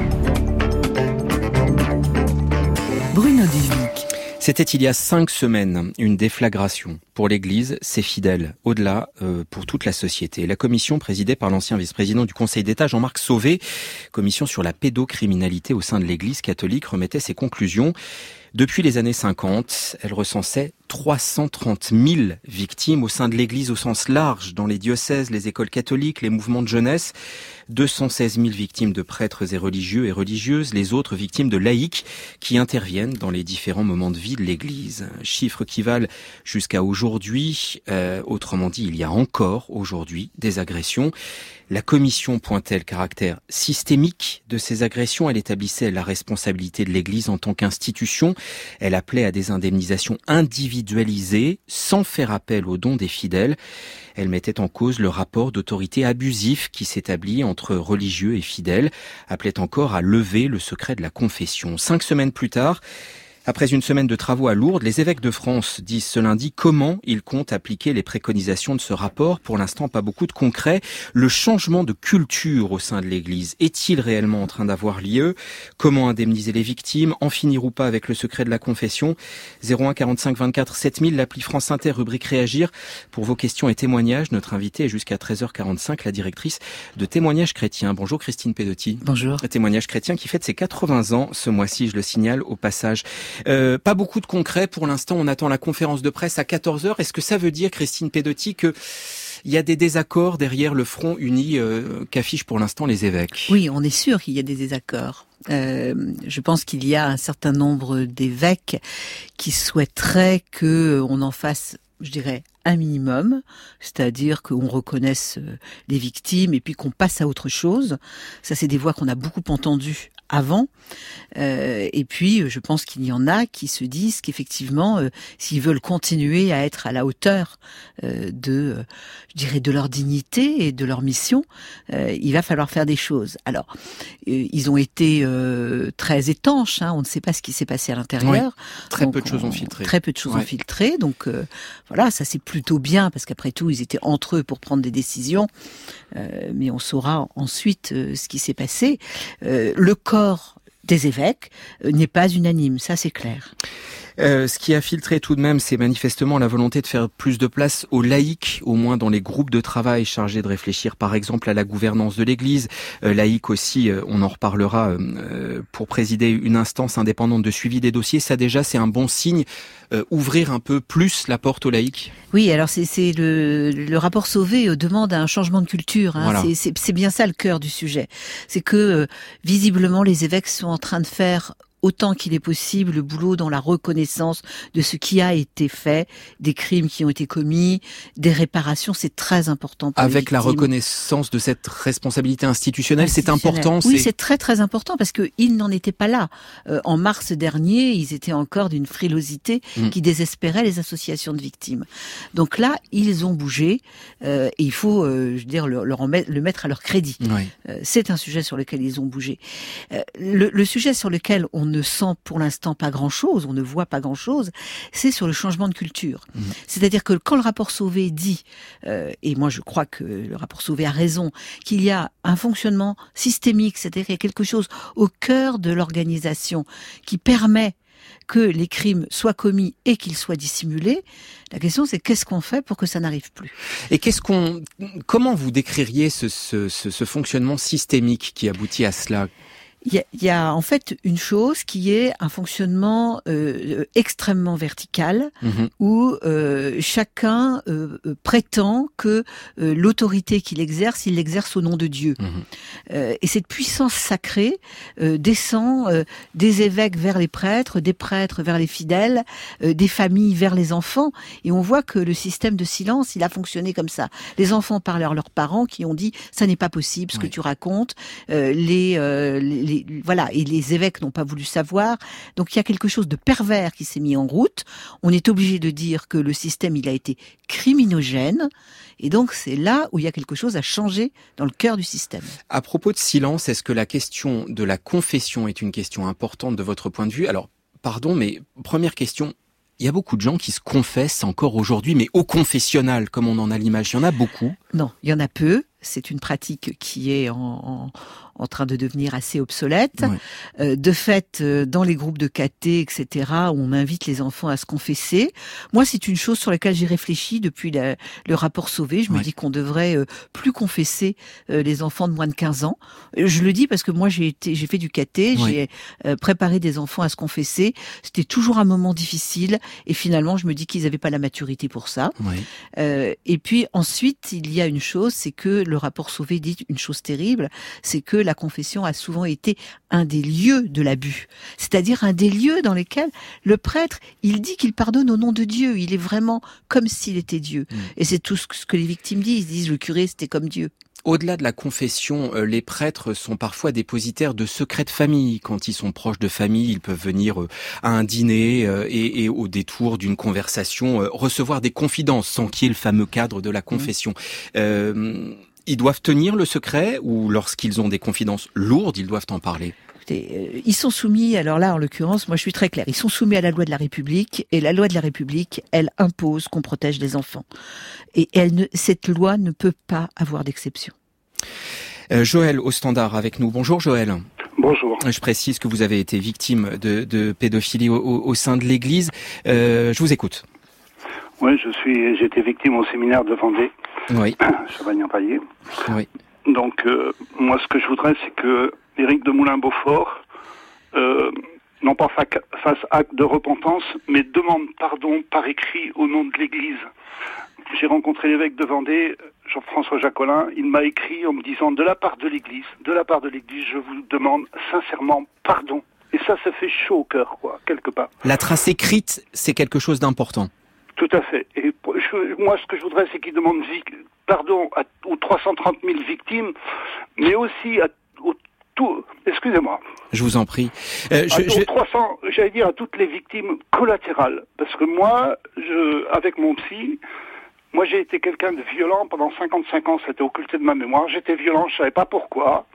Bruno Duvic. C'était il y a cinq semaines, une déflagration pour l'Église, ses fidèles, au-delà euh, pour toute la société. La commission présidée par l'ancien vice-président du Conseil d'État, Jean-Marc Sauvé, commission sur la pédocriminalité au sein de l'Église catholique, remettait ses conclusions. Depuis les années cinquante, elle recensait trois cent trente mille victimes au sein de l'Église au sens large, dans les diocèses, les écoles catholiques, les mouvements de jeunesse. deux cent seize mille victimes de prêtres et religieux et religieuses, les autres victimes de laïcs qui interviennent dans les différents moments de vie de l'Église. Chiffres qui valent jusqu'à aujourd'hui. Euh, autrement dit, il y a encore aujourd'hui des agressions. La commission pointait le caractère systémique de ces agressions. Elle établissait la responsabilité de l'Église en tant qu'institution. Elle appelait à des indemnisations individualisées, sans faire appel aux dons des fidèles. Elle mettait en cause le rapport d'autorité abusif qui s'établit entre religieux et fidèles. Appelait encore à lever le secret de la confession. Cinq semaines plus tard, après une semaine de travaux à Lourdes, les évêques de France disent ce lundi comment ils comptent appliquer les préconisations de ce rapport. Pour l'instant, pas beaucoup de concret. Le changement de culture au sein de l'Église est-il réellement en train d'avoir lieu? Comment indemniser les victimes? En finir ou pas avec le secret de la confession? zéro un quarante-cinq vingt-quatre sept mille, l'appli France Inter, rubrique Réagir. Pour vos questions et témoignages, notre invitée est jusqu'à treize heures quarante-cinq, la directrice de Témoignages chrétiens. Bonjour Christine Pedotti. Bonjour. Témoignages chrétiens qui fête ses quatre-vingts ans ce mois-ci, je le signale au passage. Euh, pas beaucoup de concret pour l'instant, on attend la conférence de presse à quatorze heures. Est-ce que ça veut dire, Christine Pedotti, que il y a des désaccords derrière le front uni euh, qu'affichent pour l'instant les évêques? Oui, on est sûr qu'il y a des désaccords. Euh, je pense qu'il y a un certain nombre d'évêques qui souhaiteraient que on en fasse, je dirais, un minimum, c'est-à-dire qu'on reconnaisse les victimes et puis qu'on passe à autre chose. Ça, c'est des voix qu'on a beaucoup entendues avant. Euh, et puis, je pense qu'il y en a qui se disent qu'effectivement, euh, s'ils veulent continuer à être à la hauteur euh, de, euh, je dirais, de leur dignité et de leur mission, euh, il va falloir faire des choses. Alors, euh, ils ont été euh, très étanches. Hein, on ne sait pas ce qui s'est passé à l'intérieur. Oui, très donc, peu de choses on, ont filtré. Très peu de choses ouais. ont filtré. Donc, euh, voilà, ça c'est plutôt bien parce qu'après tout, ils étaient entre eux pour prendre des décisions. Euh, mais on saura ensuite euh, ce qui s'est passé. Euh, le corps des évêques euh, n'est pas unanime, ça c'est clair. Euh, ce qui a filtré tout de même, c'est manifestement la volonté de faire plus de place aux laïcs, au moins dans les groupes de travail chargés de réfléchir par exemple à la gouvernance de l'Église. Euh, laïcs aussi, euh, on en reparlera, euh, pour présider une instance indépendante de suivi des dossiers. Ça déjà, c'est un bon signe. Euh, ouvrir un peu plus la porte aux laïcs. Oui, alors c'est, c'est le, le rapport Sauvé euh, demande un changement de culture. Hein. Voilà. C'est, c'est, c'est bien ça le cœur du sujet. C'est que euh, visiblement les évêques sont en train de faire autant qu'il est possible le boulot dans la reconnaissance de ce qui a été fait, des crimes qui ont été commis, des réparations, c'est très important pour Avec les la reconnaissance de cette responsabilité institutionnelle, c'est important. Oui, c'est... c'est très très important parce qu'ils n'en étaient pas là. Euh, en mars dernier, ils étaient encore d'une frilosité mmh. qui désespérait les associations de victimes. Donc là, ils ont bougé euh, et il faut, euh, je veux dire, le, leur en mettre, le mettre à leur crédit. Oui. Euh, c'est un sujet sur lequel ils ont bougé. Euh, le, le sujet sur lequel on ne sent pour l'instant pas grand-chose, on ne voit pas grand-chose, c'est sur le changement de culture. Mmh. C'est-à-dire que quand le rapport Sauvé dit, euh, et moi je crois que le rapport Sauvé a raison, qu'il y a un fonctionnement systémique, c'est-à-dire qu'il y a quelque chose au cœur de l'organisation qui permet que les crimes soient commis et qu'ils soient dissimulés. La question, c'est qu'est-ce qu'on fait pour que ça n'arrive plus ? Et qu'est-ce qu'on, comment vous décririez ce, ce, ce, ce fonctionnement systémique qui aboutit à cela ? Il y, a, il y a en fait une chose qui est un fonctionnement euh, extrêmement vertical mmh. où euh, chacun euh, prétend que euh, l'autorité qu'il exerce, il l'exerce au nom de Dieu. Mmh. Euh, et cette puissance sacrée euh, descend euh, des évêques vers les prêtres, des prêtres vers les fidèles, euh, des familles vers les enfants. Et on voit que le système de silence, il a fonctionné comme ça. Les enfants parlent à leurs parents qui ont dit « ça n'est pas possible ce oui. que tu racontes euh, ». Les, euh, les Voilà, et les évêques n'ont pas voulu savoir. Donc il y a quelque chose de pervers qui s'est mis en route. On est obligé de dire que le système, il a été criminogène. Et donc c'est là où il y a quelque chose à changer dans le cœur du système. À propos de silence, est-ce que la question de la confession est une question importante de votre point de vue ? Alors, pardon, mais première question, il y a beaucoup de gens qui se confessent encore aujourd'hui, mais au confessionnal, comme on en a l'image. Il y en a beaucoup ? Non, il y en a peu. C'est une pratique qui est en, en, en train de devenir assez obsolète. Ouais. Euh, de fait, euh, dans les groupes de caté, et cetera, on invite les enfants à se confesser. Moi, c'est une chose sur laquelle j'ai réfléchi depuis la, le rapport Sauvé. Je ouais. me dis qu'on devrait euh, plus confesser euh, les enfants de moins de quinze ans. Je le dis parce que moi, j'ai été, j'ai fait du caté, ouais. j'ai euh, préparé des enfants à se confesser. C'était toujours un moment difficile et finalement, je me dis qu'ils n'avaient pas la maturité pour ça. Ouais. Euh, et puis ensuite, il y a une chose, c'est que le rapport Sauvé dit une chose terrible, c'est que la confession a souvent été un des lieux de l'abus. C'est-à-dire un des lieux dans lesquels le prêtre, il dit qu'il pardonne au nom de Dieu. Il est vraiment comme s'il était Dieu. Mmh. Et c'est tout ce que les victimes disent. Ils disent le curé, c'était comme Dieu. Au-delà de la confession, les prêtres sont parfois dépositaires de secrets de famille. Quand ils sont proches de famille, ils peuvent venir à un dîner et, et au détour d'une conversation recevoir des confidences sans qu'il y ait le fameux cadre de la confession. Mmh. Euh, ils doivent tenir le secret ou lorsqu'ils ont des confidences lourdes, ils doivent en parler ? Ils sont soumis, alors là en l'occurrence, moi je suis très claire, ils sont soumis à la loi de la République et la loi de la République, elle impose qu'on protège les enfants. Et elle ne, cette loi ne peut pas avoir d'exception. Euh, Joël au standard avec nous. Bonjour Joël. Bonjour. Je précise que vous avez été victime de, de pédophilie au, au, au sein de l'Église. Euh, je vous écoute. Oui, je suis, j'ai été victime au séminaire de Vendée. Oui. Chavagnant-Paillé. Oui. Donc, euh, moi, ce que je voudrais, c'est que Éric de Moulin-Beaufort, euh, non pas fa- fasse acte de repentance, mais demande pardon par écrit au nom de l'Église. J'ai rencontré l'évêque de Vendée, Jean-François Jacolin, il m'a écrit en me disant, de la part de l'Église, de la part de l'Église, je vous demande sincèrement pardon. Et ça, ça fait chaud au cœur, quoi, quelque part. La trace écrite, c'est quelque chose d'important. Tout à fait. Et je, moi, ce que je voudrais, c'est qu'il demande pardon à, aux trois cent trente mille victimes, mais aussi à aux tout. Excusez-moi. Je vous en prie. Euh, je, à, je... trois cents, j'allais dire à toutes les victimes collatérales, parce que moi, je, avec mon psy, moi, j'ai été quelqu'un de violent pendant cinquante-cinq ans. C'était occulté de ma mémoire. J'étais violent, je savais pas pourquoi.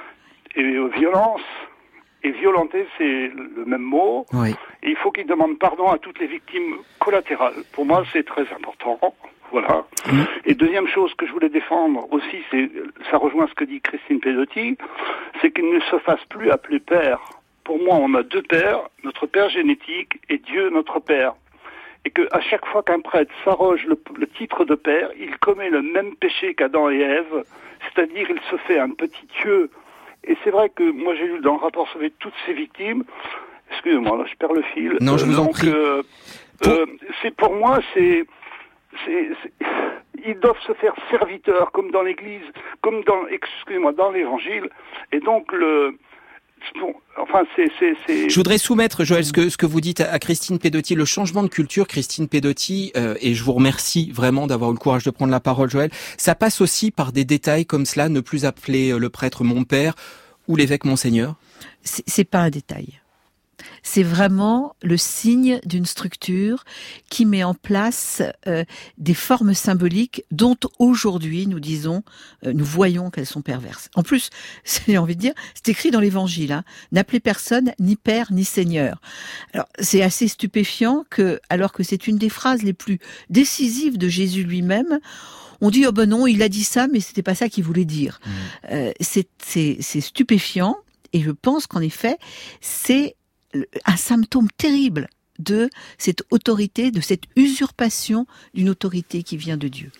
Et euh, violence. Et violenter, c'est le même mot. Oui. Et il faut qu'il demande pardon à toutes les victimes collatérales. Pour moi, c'est très important. Voilà. Mmh. Et deuxième chose que je voulais défendre aussi, c'est, ça rejoint ce que dit Christine Pedotti, c'est qu'il ne se fasse plus appeler père. Pour moi, on a deux pères, notre père génétique et Dieu, notre père. Et que à chaque fois qu'un prêtre s'arroge le, le titre de père, il commet le même péché qu'Adam et Ève, c'est-à-dire il se fait un petit Dieu. Et c'est vrai que moi j'ai lu dans le rapport Sauvé toutes ces victimes. Excusez-moi, là je perds le fil. Non, je vous euh, en donc, prie. Euh, euh, c'est pour moi, c'est, c'est, c'est, ils doivent se faire serviteurs comme dans l'Église, comme dans, excusez-moi, dans l'Évangile. Et donc le, bon, enfin, c'est, c'est, c'est... Je voudrais soumettre, Joël, ce que, ce que vous dites à Christine Pedotti, le changement de culture, Christine Pedotti, euh, et je vous remercie vraiment d'avoir eu le courage de prendre la parole, Joël. Ça passe aussi par des détails comme cela, ne plus appeler le prêtre mon père ou l'évêque monseigneur. C'est, c'est pas un détail. C'est vraiment le signe d'une structure qui met en place euh, des formes symboliques dont aujourd'hui nous disons, euh, nous voyons qu'elles sont perverses. En plus, j'ai envie de dire, c'est écrit dans l'Évangile, hein, n'appelez personne ni père ni seigneur. Alors c'est assez stupéfiant que, alors que c'est une des phrases les plus décisives de Jésus lui-même, on dit oh ben non, il a dit ça, mais c'était pas ça qu'il voulait dire. Mmh. Euh, c'est, c'est, c'est stupéfiant, et je pense qu'en effet, c'est un symptôme terrible de cette autorité, de cette usurpation d'une autorité qui vient de Dieu.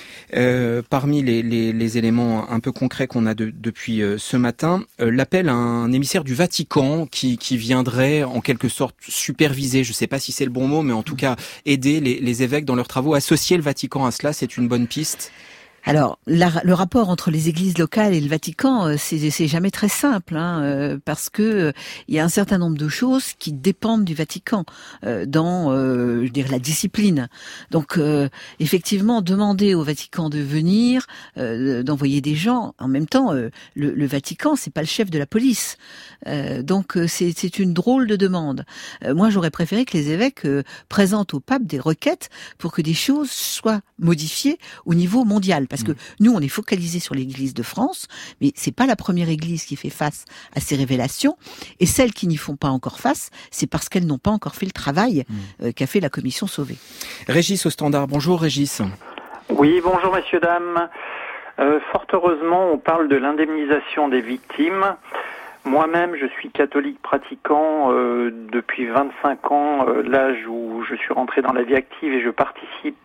Euh, parmi les, les, les éléments un peu concrets qu'on a de, depuis euh, ce matin, euh, l'appel à un émissaire du Vatican qui, qui viendrait en quelque sorte superviser, je ne sais pas si c'est le bon mot, mais en tout cas aider les, les évêques dans leurs travaux, associer le Vatican à cela, c'est une bonne piste. Alors, la, le rapport entre les églises locales et le Vatican, c'est, c'est jamais très simple, hein, euh, parce que euh, il y a un certain nombre de choses qui dépendent du Vatican euh, dans, euh, je dirais, la discipline. Donc, euh, effectivement, demander au Vatican de venir, euh, d'envoyer des gens, en même temps, euh, le, le Vatican, c'est pas le chef de la police, euh, donc c'est, c'est une drôle de demande. Euh, moi, j'aurais préféré que les évêques euh, présentent au pape des requêtes pour que des choses soient modifiées au niveau mondial. Parce que nous, on est focalisé sur l'Église de France, mais c'est pas la première Église qui fait face à ces révélations. Et celles qui n'y font pas encore face, c'est parce qu'elles n'ont pas encore fait le travail euh, qu'a fait la Commission Sauvé. Régis au standard. Bonjour Régis. Oui, bonjour messieurs, dames. Euh, fort heureusement, on parle de l'indemnisation des victimes. Moi-même, je suis catholique pratiquant euh, depuis vingt-cinq ans, euh, l'âge où je suis rentré dans la vie active, et je participe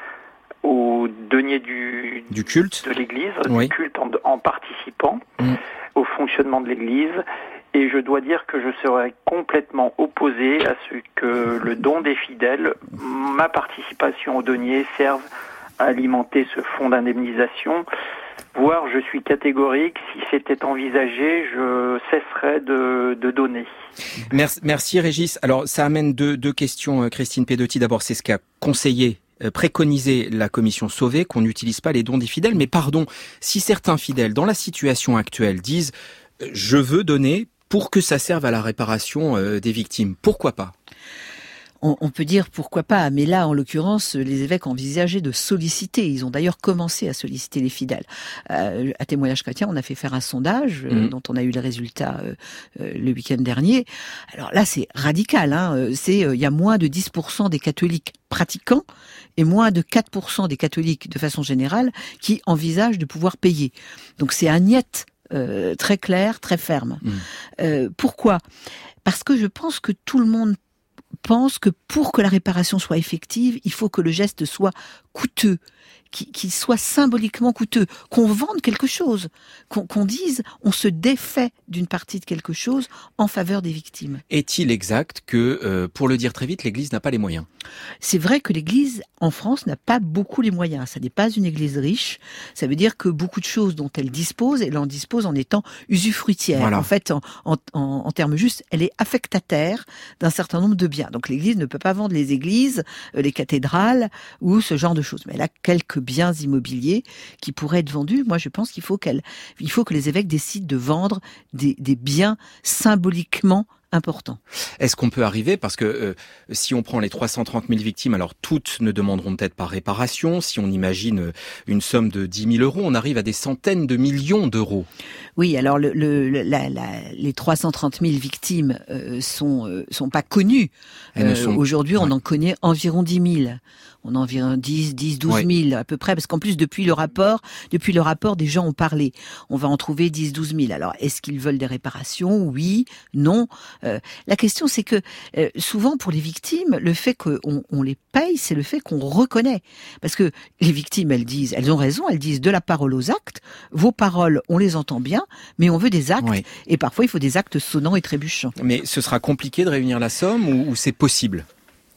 au denier du, du culte de l'Église, oui. du culte en, en participant mmh. au fonctionnement de l'Église. Et je dois dire que je serais complètement opposé à ce que le don des fidèles, ma participation au denier, serve à alimenter ce fonds d'indemnisation. Voire, je suis catégorique, si c'était envisagé, je cesserais de, de donner. Merci, merci Régis. Alors, ça amène deux, deux questions, Christine Pedotti. D'abord, c'est ce qu'a conseillé préconiser la commission Sauvé, qu'on n'utilise pas les dons des fidèles. Mais pardon, si certains fidèles, dans la situation actuelle, disent « je veux donner pour que ça serve à la réparation euh, des victimes », pourquoi pas ? On, on peut dire pourquoi pas, mais là, en l'occurrence, les évêques envisageaient de solliciter. Ils ont d'ailleurs commencé à solliciter les fidèles. Euh, à Témoignage chrétien, on a fait faire un sondage euh, mmh. dont on a eu les résultats euh, euh, le week-end dernier. Alors là, c'est radical. Hein. C'est il euh, y a moins de dix pour cent des catholiques pratiquants et moins de quatre pour cent des catholiques, de façon générale, qui envisagent de pouvoir payer. Donc c'est un niet euh, très clair, très ferme. Mmh. Euh, pourquoi ? Parce que je pense que tout le monde pense que pour que la réparation soit effective, il faut que le geste soit coûteux, qu'il soit symboliquement coûteux, qu'on vende quelque chose, qu'on, qu'on dise on se défait d'une partie de quelque chose en faveur des victimes. Est-il exact que, euh, pour le dire très vite, l'Église n'a pas les moyens ? C'est vrai que l'Église, en France, n'a pas beaucoup les moyens. Ça n'est pas une Église riche. Ça veut dire que beaucoup de choses dont elle dispose, elle en dispose en étant usufruitière. Voilà. En fait, en, en, en, en termes justes, elle est affectataire d'un certain nombre de biens. Donc l'Église ne peut pas vendre les églises, les cathédrales ou ce genre de choses. Mais elle a quelques biens immobiliers qui pourraient être vendus. Moi, je pense qu'il faut qu'elle, il faut que les évêques décident de vendre des, des biens symboliquement important. Est-ce qu'on peut arriver, parce que euh, si on prend les trois cent trente mille victimes, alors toutes ne demanderont peut-être pas réparation. Si on imagine une somme de dix mille euros, on arrive à des centaines de millions d'euros. Oui, alors le, le, la, la, les trois cent trente mille victimes euh, sont euh, sont pas connues. Euh, sont... Aujourd'hui, ouais. on en connaît environ dix mille. On en environ dix, dix, douze mille à peu près, parce qu'en plus depuis le rapport, depuis le rapport, des gens ont parlé. On va en trouver dix, douze mille. Alors, est-ce qu'ils veulent des réparations ? Oui, non. Euh, la question, c'est que euh, souvent pour les victimes, le fait qu'on on les paye, c'est le fait qu'on reconnaît. Parce que les victimes, elles disent, elles ont raison, elles disent de la parole aux actes. Vos paroles, on les entend bien, mais on veut des actes. Oui. Et parfois, il faut des actes sonnants et trébuchants. Mais ce sera compliqué de réunir la somme ou, ou c'est possible ?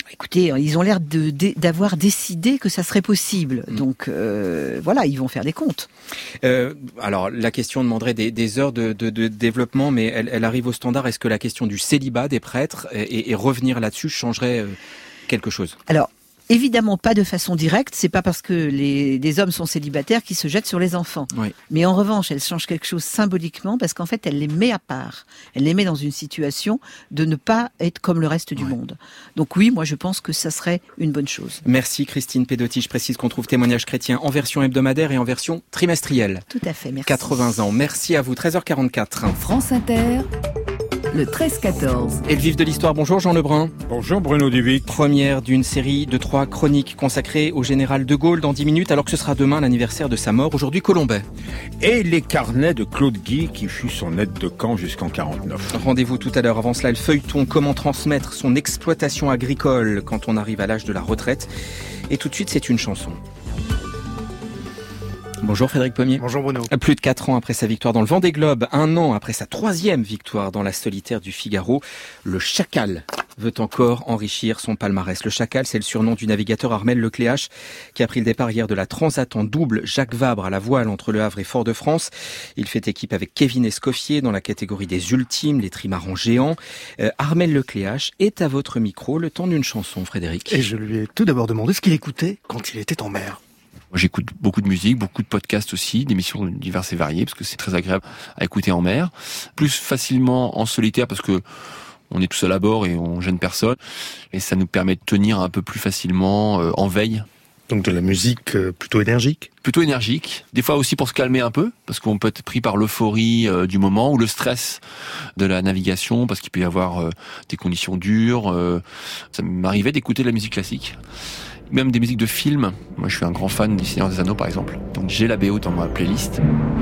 Écoutez, ils ont l'air de, de, d'avoir décidé que ça serait possible. Mmh. Donc euh, voilà, ils vont faire des comptes. Euh, alors la question demanderait des, des heures de, de, de développement, mais elle, elle arrive au standard. Est-ce que la question du célibat des prêtres et, et revenir là-dessus changerait euh, quelque chose ? Alors, évidemment pas de façon directe, c'est pas parce que les, les hommes sont célibataires qu'ils se jettent sur les enfants. Oui. Mais en revanche, elle change quelque chose symboliquement parce qu'en fait, elle les met à part. Elle les met dans une situation de ne pas être comme le reste du ouais. monde. Donc oui, moi je pense que ça serait une bonne chose. Merci Christine Pedotti. Je précise qu'on trouve Témoignages chrétiens en version hebdomadaire et en version trimestrielle. Tout à fait, merci. quatre-vingts ans. Merci à vous. treize heures quarante-quatre. France Inter. Le treize quatorze. Et le vif de l'histoire, bonjour Jean Lebrun. Bonjour Bruno Duvic. Première d'une série de trois chroniques consacrées au général de Gaulle dans dix minutes, alors que ce sera demain l'anniversaire de sa mort, aujourd'hui Colombais. Et les carnets de Claude Guy, qui fut son aide de camp jusqu'en quarante-neuf. Rendez-vous tout à l'heure. Avant cela, le feuilleton, comment transmettre son exploitation agricole quand on arrive à l'âge de la retraite. Et tout de suite, c'est une chanson. Bonjour Frédéric Pommier. Bonjour Bruno. Plus de quatre ans après sa victoire dans le Vendée Globe, un an après sa troisième victoire dans la solitaire du Figaro, le Chacal veut encore enrichir son palmarès. Le Chacal, c'est le surnom du navigateur Armel Lecléache qui a pris le départ hier de la Transat en double Jacques Vabre à la voile entre Le Havre et Fort-de-France. Il fait équipe avec Kevin Escoffier dans la catégorie des ultimes, les trimarans géants. Euh, Armel Lecléache est à votre micro le temps d'une chanson, Frédéric. Et je lui ai tout d'abord demandé ce qu'il écoutait quand il était en mer. J'écoute beaucoup de musique, beaucoup de podcasts aussi, d'émissions diverses et variées, parce que c'est très agréable à écouter en mer. Plus facilement en solitaire, parce que on est tout seul à bord et on gêne personne. Et ça nous permet de tenir un peu plus facilement euh, en veille. Donc de la musique euh, plutôt énergique ? Plutôt énergique. Des fois aussi pour se calmer un peu, parce qu'on peut être pris par l'euphorie euh, du moment ou le stress de la navigation, parce qu'il peut y avoir euh, des conditions dures. Euh, ça m'arrivait d'écouter de la musique classique. Même des musiques de films. Moi, je suis un grand fan du Seigneur des Anneaux, par exemple. Donc, j'ai la B O dans ma playlist.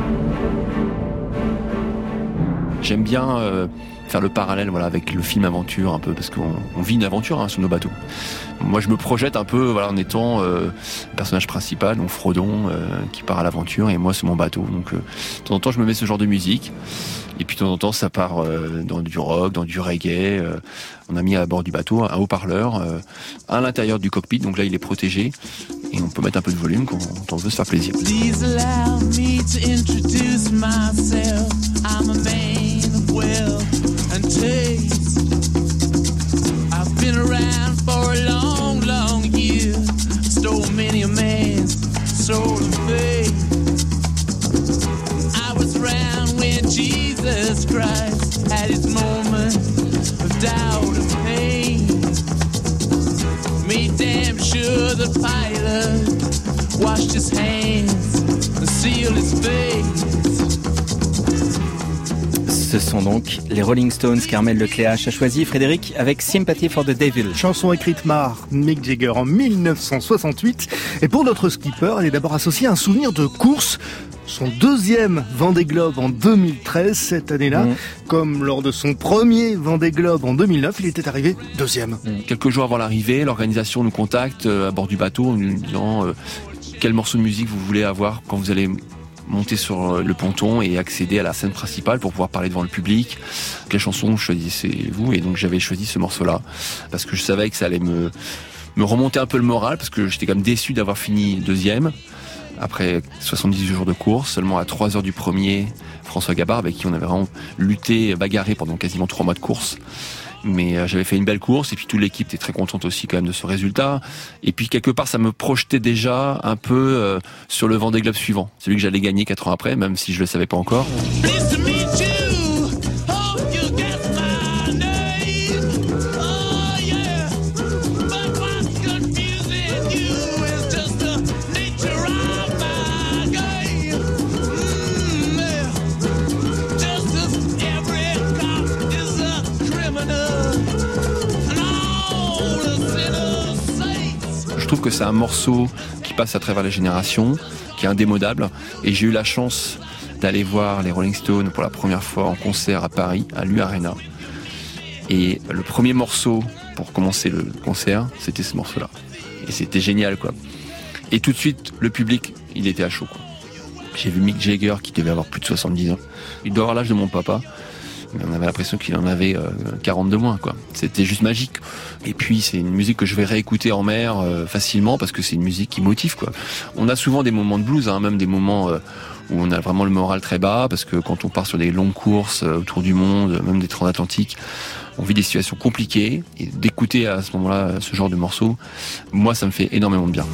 J'aime bien euh, faire le parallèle, voilà, avec le film aventure, un peu, parce qu'on on vit une aventure hein, sur nos bateaux. Moi, je me projette un peu, voilà, en étant euh, le personnage principal, donc Frodon, euh, qui part à l'aventure, et moi, c'est mon bateau. Donc, euh, de temps en temps, je me mets ce genre de musique. Et puis de temps en temps, ça part euh, dans du rock, dans du reggae. Euh, on a mis à bord du bateau un haut-parleur euh, à l'intérieur du cockpit. Donc là, il est protégé. Et on peut mettre un peu de volume quand on veut se faire plaisir. Please allow me to introduce myself. I'm a man of wealth and taste. I've been around for a long, long year. Stole many a man's soul of faith. I was around when Jesus Christ had his moment of doubt and pain. Made damn sure the pilot washed his hands and sealed his face. Ce sont donc les Rolling Stones qu'Armel Lecléache a choisi, Frédéric, avec Sympathy for the Devil. Chanson écrite par Mick Jagger en mille neuf cent soixante-huit. Et pour notre skipper, elle est d'abord associée à un souvenir de course. Son deuxième Vendée Globe en deux mille treize, cette année-là. Mmh. Comme lors de son premier Vendée Globe en deux mille neuf, il était arrivé deuxième. Mmh. Quelques jours avant l'arrivée, l'organisation nous contacte à bord du bateau en nous disant euh, quel morceau de musique vous voulez avoir quand vous allez monter sur le ponton et accéder à la scène principale pour pouvoir parler devant le public. Quelle chanson choisissez-vous ? Et donc j'avais choisi ce morceau-là parce que je savais que ça allait me, me remonter un peu le moral parce que j'étais quand même déçu d'avoir fini deuxième. Après soixante-dix-huit jours de course, seulement à trois heures du premier, François Gabard, avec qui on avait vraiment lutté, bagarré pendant quasiment trois mois de course. Mais euh, j'avais fait une belle course et puis toute l'équipe était très contente aussi quand même de ce résultat. Et puis quelque part ça me projetait déjà un peu euh, sur le Vendée Globe suivant, celui que j'allais gagner quatre ans après, même si je le savais pas encore. Je trouve que c'est un morceau qui passe à travers les générations, qui est indémodable. Et j'ai eu la chance d'aller voir les Rolling Stones pour la première fois en concert à Paris, à l'U Arena. Et le premier morceau pour commencer le concert, c'était ce morceau-là. Et c'était génial, quoi. Et tout de suite, le public, il était à chaud, quoi. J'ai vu Mick Jagger, qui devait avoir plus de soixante-dix ans. Il doit avoir l'âge de mon papa. On avait l'impression qu'il en avait euh, quarante de moins, quoi. C'était juste magique. Et puis c'est une musique que je vais réécouter en mer euh, facilement parce que c'est une musique qui motive, quoi. On a souvent des moments de blues, hein, même des moments euh, où on a vraiment le moral très bas parce que quand on part sur des longues courses euh, autour du monde, même des transatlantiques, on vit des situations compliquées et d'écouter à ce moment-là ce genre de morceaux, moi ça me fait énormément de bien.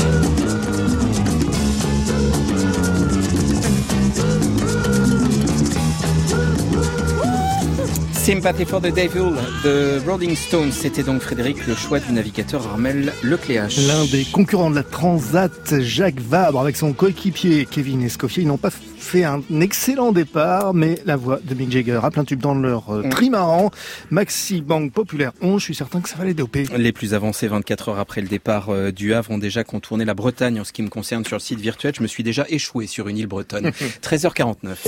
Sympathy for the Devil de Rolling Stones, c'était donc Frédéric le choix du navigateur Armel Lecléache. L'un des concurrents de la Transat, Jacques Vabre, avec son coéquipier Kevin Escoffier, ils n'ont pas fait un excellent départ, mais la voix de Mick Jagger a plein tube dans leur euh, trimaran. Maxi Banque Populaire onze, je suis certain que ça va les doper. Les plus avancés, vingt-quatre heures après le départ euh, du Havre, ont déjà contourné la Bretagne. En ce qui me concerne, sur le site virtuel, je me suis déjà échoué sur une île bretonne. treize heures quarante-neuf.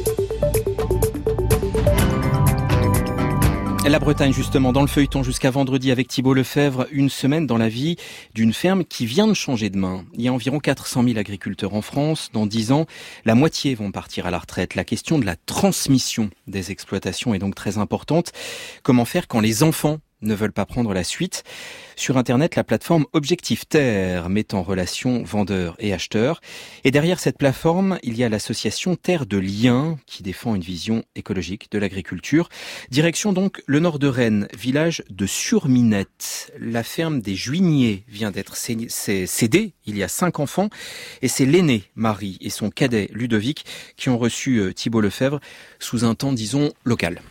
La Bretagne, justement, dans le feuilleton jusqu'à vendredi avec Thibault Lefebvre, une semaine dans la vie d'une ferme qui vient de changer de main. Il y a environ quatre cent mille agriculteurs en France. Dans dix ans, la moitié vont partir à la retraite. La question de la transmission des exploitations est donc très importante. Comment faire quand les enfants ne veulent pas prendre la suite? Sur Internet, la plateforme Objectif Terre met en relation vendeurs et acheteurs. Et derrière cette plateforme, il y a l'association Terre de Liens qui défend une vision écologique de l'agriculture. Direction donc le nord de Rennes, village de Surminette. La ferme des Juigniers vient d'être cédée. Il y a cinq enfants et c'est l'aîné, Marie, et son cadet, Ludovic, qui ont reçu Thibault Lefebvre sous un temps, disons, local.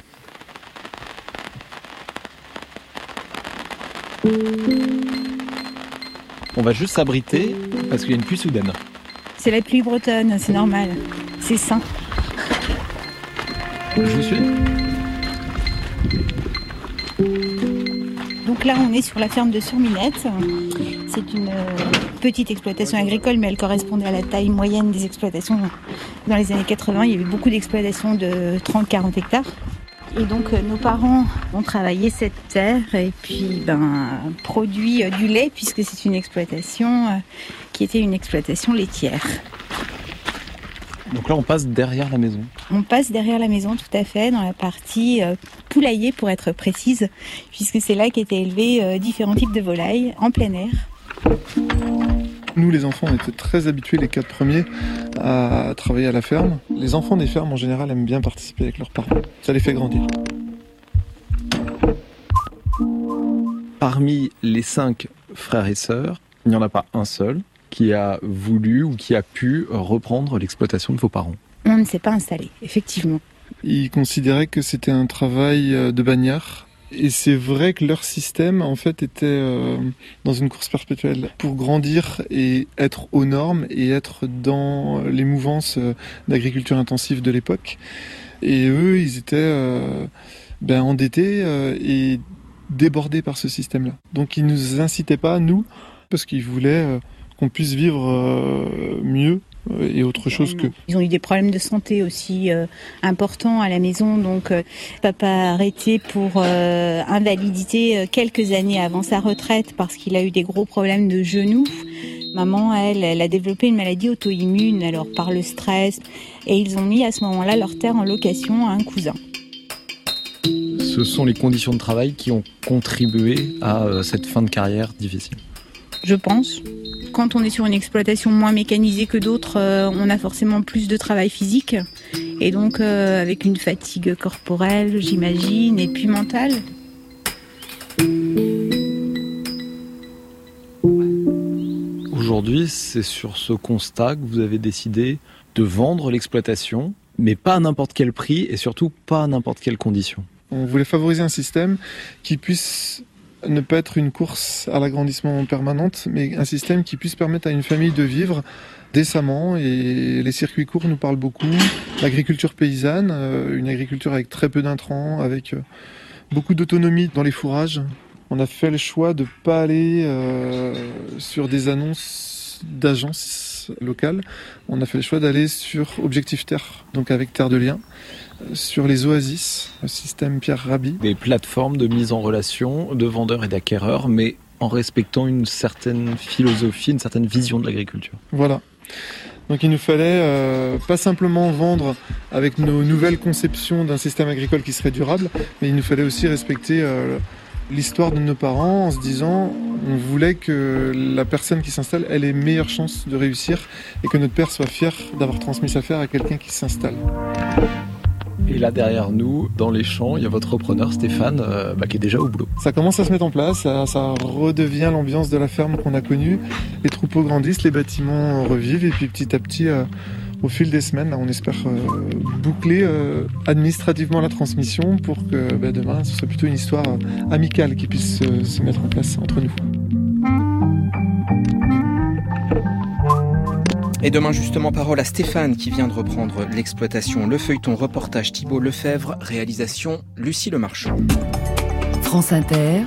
On va juste s'abriter parce qu'il y a une pluie soudaine. C'est la pluie bretonne, c'est normal. C'est sain. Je vous suis. Donc là, on est sur la ferme de Surminette. C'est une petite exploitation agricole, mais elle correspondait à la taille moyenne des exploitations. Dans les années quatre-vingts, il y avait beaucoup d'exploitations de trente à quarante hectares. Et donc nos parents ont travaillé cette terre et puis ben, produit du lait puisque c'est une exploitation qui était une exploitation laitière. Donc là on passe derrière la maison. On passe derrière la maison tout à fait dans la partie poulailler pour être précise puisque c'est là qu'étaient élevés différents types de volailles en plein air. Nous, les enfants, on était très habitués, les quatre premiers, à travailler à la ferme. Les enfants des fermes, en général, aiment bien participer avec leurs parents. Ça les fait grandir. Parmi les cinq frères et sœurs, il n'y en a pas un seul qui a voulu ou qui a pu reprendre l'exploitation de vos parents. On ne s'est pas installé, effectivement. Ils considéraient que c'était un travail de bagnard. Et c'est vrai que leur système, en fait, était euh, dans une course perpétuelle pour grandir et être aux normes et être dans les mouvances euh, d'agriculture intensive de l'époque. Et eux, ils étaient euh, ben, endettés euh, et débordés par ce système-là. Donc ils nous incitaient pas, nous, parce qu'ils voulaient euh, qu'on puisse vivre euh, mieux. Et autre chose que... Ils ont eu des problèmes de santé aussi euh, importants à la maison, donc euh, papa a arrêté pour euh, invalidité quelques années avant sa retraite parce qu'il a eu des gros problèmes de genoux. Maman, elle, elle a développé une maladie auto-immune, alors par le stress, et ils ont mis à ce moment-là leur terre en location à un cousin. Ce sont les conditions de travail qui ont contribué à euh, cette fin de carrière difficile. Je pense. Quand on est sur une exploitation moins mécanisée que d'autres, euh, on a forcément plus de travail physique. Et donc euh, avec une fatigue corporelle, j'imagine, et puis mentale. Aujourd'hui, c'est sur ce constat que vous avez décidé de vendre l'exploitation, mais pas à n'importe quel prix et surtout pas à n'importe quelle condition. On voulait favoriser un système qui puisse ne pas être une course à l'agrandissement permanente, mais un système qui puisse permettre à une famille de vivre décemment. Et les circuits courts nous parlent beaucoup. L'agriculture paysanne, une agriculture avec très peu d'intrants, avec beaucoup d'autonomie dans les fourrages. On a fait le choix de ne pas aller euh, sur des annonces d'agences locales. On a fait le choix d'aller sur Objectif Terre, donc avec Terre de Liens, sur les oasis, le système Pierre Rabhi. Des plateformes de mise en relation de vendeurs et d'acquéreurs, mais en respectant une certaine philosophie, une certaine vision de l'agriculture. Voilà. Donc il nous fallait euh, pas simplement vendre avec nos nouvelles conceptions d'un système agricole qui serait durable, mais il nous fallait aussi respecter euh, l'histoire de nos parents en se disant on voulait que la personne qui s'installe ait les meilleures chances de réussir et que notre père soit fier d'avoir transmis sa ferme à quelqu'un qui s'installe. Et là derrière nous, dans les champs, il y a votre repreneur Stéphane euh, bah, qui est déjà au boulot. Ça commence à se mettre en place, ça, ça redevient l'ambiance de la ferme qu'on a connue. Les troupeaux grandissent, les bâtiments revivent et puis petit à petit, euh, au fil des semaines, là, on espère euh, boucler euh, administrativement la transmission pour que bah, demain ce soit plutôt une histoire euh, amicale qui puisse euh, se mettre en place entre nous. Et demain, justement, parole à Stéphane qui vient de reprendre l'exploitation. Le feuilleton, reportage Thibault Lefebvre, réalisation Lucie Lemarchand. France Inter,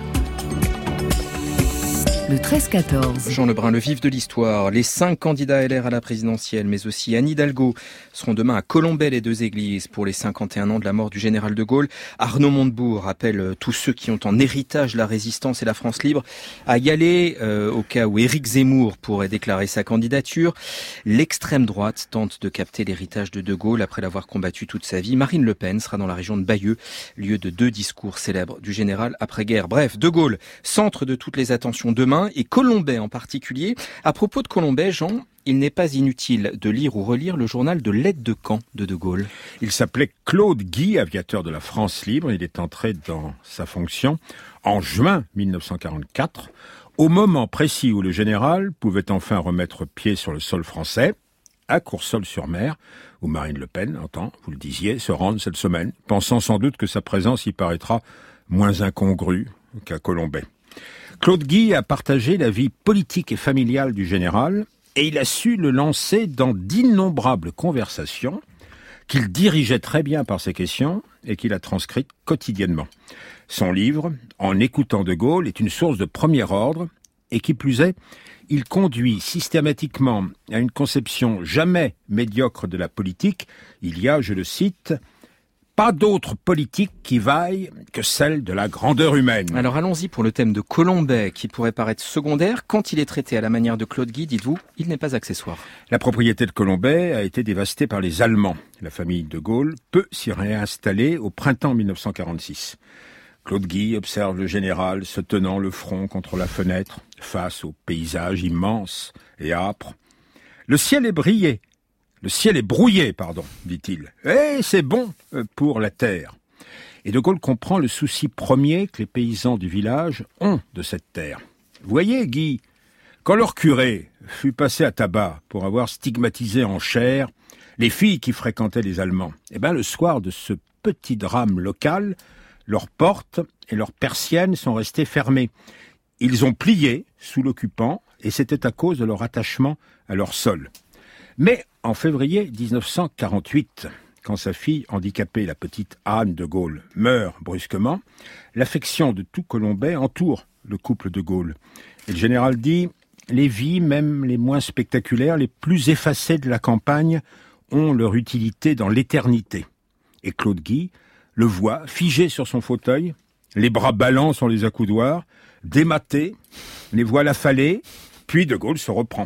le treize quatorze. Jean Lebrun, le vif de l'histoire. Les cinq candidats L R à la présidentielle, mais aussi Anne Hidalgo, seront demain à Colombey, les deux églises, pour les cinquante et un ans de la mort du général de Gaulle. Arnaud Montebourg rappelle tous ceux qui ont en héritage la résistance et la France libre à y aller, euh, au cas où Éric Zemmour pourrait déclarer sa candidature. L'extrême droite tente de capter l'héritage de de Gaulle après l'avoir combattu toute sa vie. Marine Le Pen sera dans la région de Bayeux, lieu de deux discours célèbres du général après-guerre. Bref, de Gaulle, centre de toutes les attentions demain, et Colombey en particulier. À propos de Colombey, Jean, il n'est pas inutile de lire ou relire le journal de l'aide de camp de de Gaulle. Il s'appelait Claude Guy, aviateur de la France libre. Il est entré dans sa fonction en juin mille neuf cent quarante-quatre, au moment précis où le général pouvait enfin remettre pied sur le sol français, à Courseulles-sur-Mer, où Marine Le Pen entend, vous le disiez, se rendre cette semaine, pensant sans doute que sa présence y paraîtra moins incongrue qu'à Colombey. Claude Guy a partagé la vie politique et familiale du général et il a su le lancer dans d'innombrables conversations qu'il dirigeait très bien par ses questions et qu'il a transcrites quotidiennement. Son livre, En écoutant de Gaulle, est une source de premier ordre et qui plus est, il conduit systématiquement à une conception jamais médiocre de la politique. Il y a, je le cite, pas d'autre politique qui vaille que celle de la grandeur humaine. Alors allons-y pour le thème de Colombey, qui pourrait paraître secondaire. Quand il est traité à la manière de Claude Guy, dites-vous, il n'est pas accessoire. La propriété de Colombey a été dévastée par les Allemands. La famille de Gaulle peut s'y réinstaller au printemps mille neuf cent quarante-six. Claude Guy observe le général se tenant le front contre la fenêtre, face au paysage immense et âpre. Le ciel est brillé. Le ciel est brouillé, pardon, dit-il. Et c'est bon pour la terre. Et de Gaulle comprend le souci premier que les paysans du village ont de cette terre. Vous voyez, Guy, quand leur curé fut passé à tabac pour avoir stigmatisé en chair les filles qui fréquentaient les Allemands, eh ben, le soir de ce petit drame local, leurs portes et leurs persiennes sont restées fermées. Ils ont plié sous l'occupant et c'était à cause de leur attachement à leur sol. Mais en février dix-neuf cent quarante-huit, quand sa fille handicapée, la petite Anne de Gaulle, meurt brusquement, l'affection de tout Colombey entoure le couple de Gaulle. Et le général dit « Les vies, même les moins spectaculaires, les plus effacées de la campagne, ont leur utilité dans l'éternité. » Et Claude Guy le voit figé sur son fauteuil, les bras ballants sur les accoudoirs, dématé, les voiles affalées, puis de Gaulle se reprend.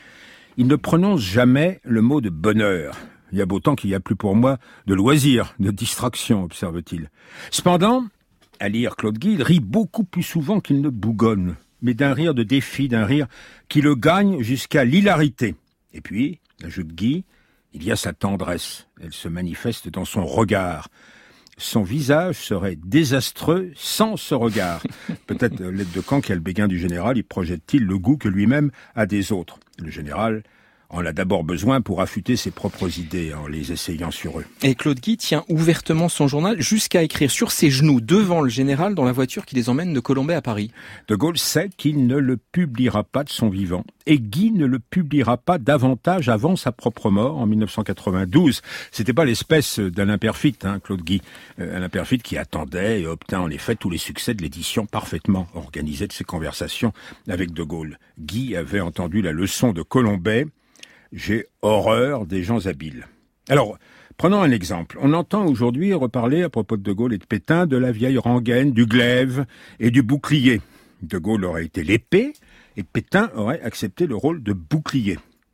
Il ne prononce jamais le mot de bonheur. Il y a beau temps qu'il n'y a plus pour moi de loisirs, de distractions, observe-t-il. Cependant, à lire Claude Guy, il rit beaucoup plus souvent qu'il ne bougonne, mais d'un rire de défi, d'un rire qui le gagne jusqu'à l'hilarité. Et puis, ajoute Guy, il y a sa tendresse. Elle se manifeste dans son regard. Son visage serait désastreux sans ce regard. Peut-être l'aide de camp qui a le béguin du général, y projette-t-il le goût que lui-même a des autres. Le général en a d'abord besoin pour affûter ses propres idées en les essayant sur eux. Et Claude Guy tient ouvertement son journal jusqu'à écrire sur ses genoux devant le général dans la voiture qui les emmène de Colombey à Paris. De Gaulle sait qu'il ne le publiera pas de son vivant et Guy ne le publiera pas davantage avant sa propre mort en mille neuf cent quatre-vingt-douze. C'était pas l'espèce d'Alain Perfit, hein, Claude Guy. Euh, Alain Perfit qui attendait et obtint en effet tous les succès de l'édition parfaitement organisée de ses conversations avec de Gaulle. Guy avait entendu la leçon de Colombey. J'ai horreur des gens habiles. Alors, prenons un exemple. On entend aujourd'hui reparler à propos de de Gaulle et de Pétain de la vieille rengaine, du glaive et du bouclier. De Gaulle aurait été l'épée et Pétain aurait accepté le rôle de bouclier.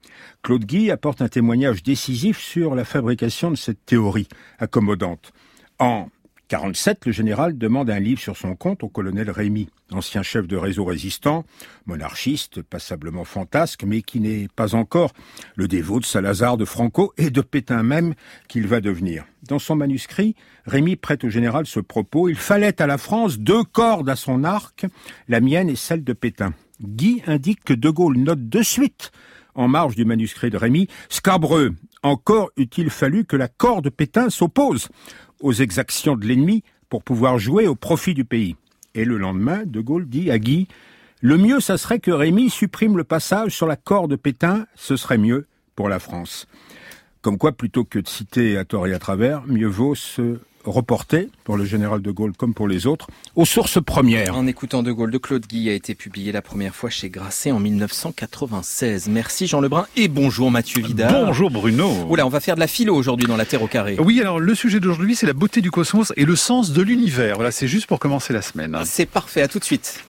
Claude Guy apporte un témoignage décisif sur la fabrication de cette théorie accommodante. En quarante-sept, le général demande un livre sur son compte au colonel Rémy, ancien chef de réseau résistant, monarchiste, passablement fantasque, mais qui n'est pas encore le dévot de Salazar, de Franco et de Pétain même qu'il va devenir. Dans son manuscrit, Rémy prête au général ce propos: « Il fallait à la France deux cordes à son arc, la mienne et celle de Pétain. » Guy indique que De Gaulle note de suite, en marge du manuscrit de Rémy, « Scabreux, encore eût-il fallu que la corde de Pétain s'oppose aux exactions de l'ennemi pour pouvoir jouer au profit du pays. » Et le lendemain, De Gaulle dit à Guy: « Le mieux, ça serait que Rémy supprime le passage sur la corde de Pétain, ce serait mieux pour la France. » Comme quoi, plutôt que de citer à tort et à travers, mieux vaut se reporter, pour le général de Gaulle comme pour les autres, aux sources premières. En écoutant De Gaulle de Claude Guy a été publié la première fois chez Grasset en mille neuf cent quatre-vingt-seize. Merci Jean Lebrun et bonjour Mathieu Vidal. Bonjour Bruno. Oula, on va faire de la philo aujourd'hui dans la Terre au carré. Oui, alors le sujet d'aujourd'hui, c'est la beauté du cosmos et le sens de l'univers. Voilà, c'est juste pour commencer la semaine. C'est parfait, à tout de suite.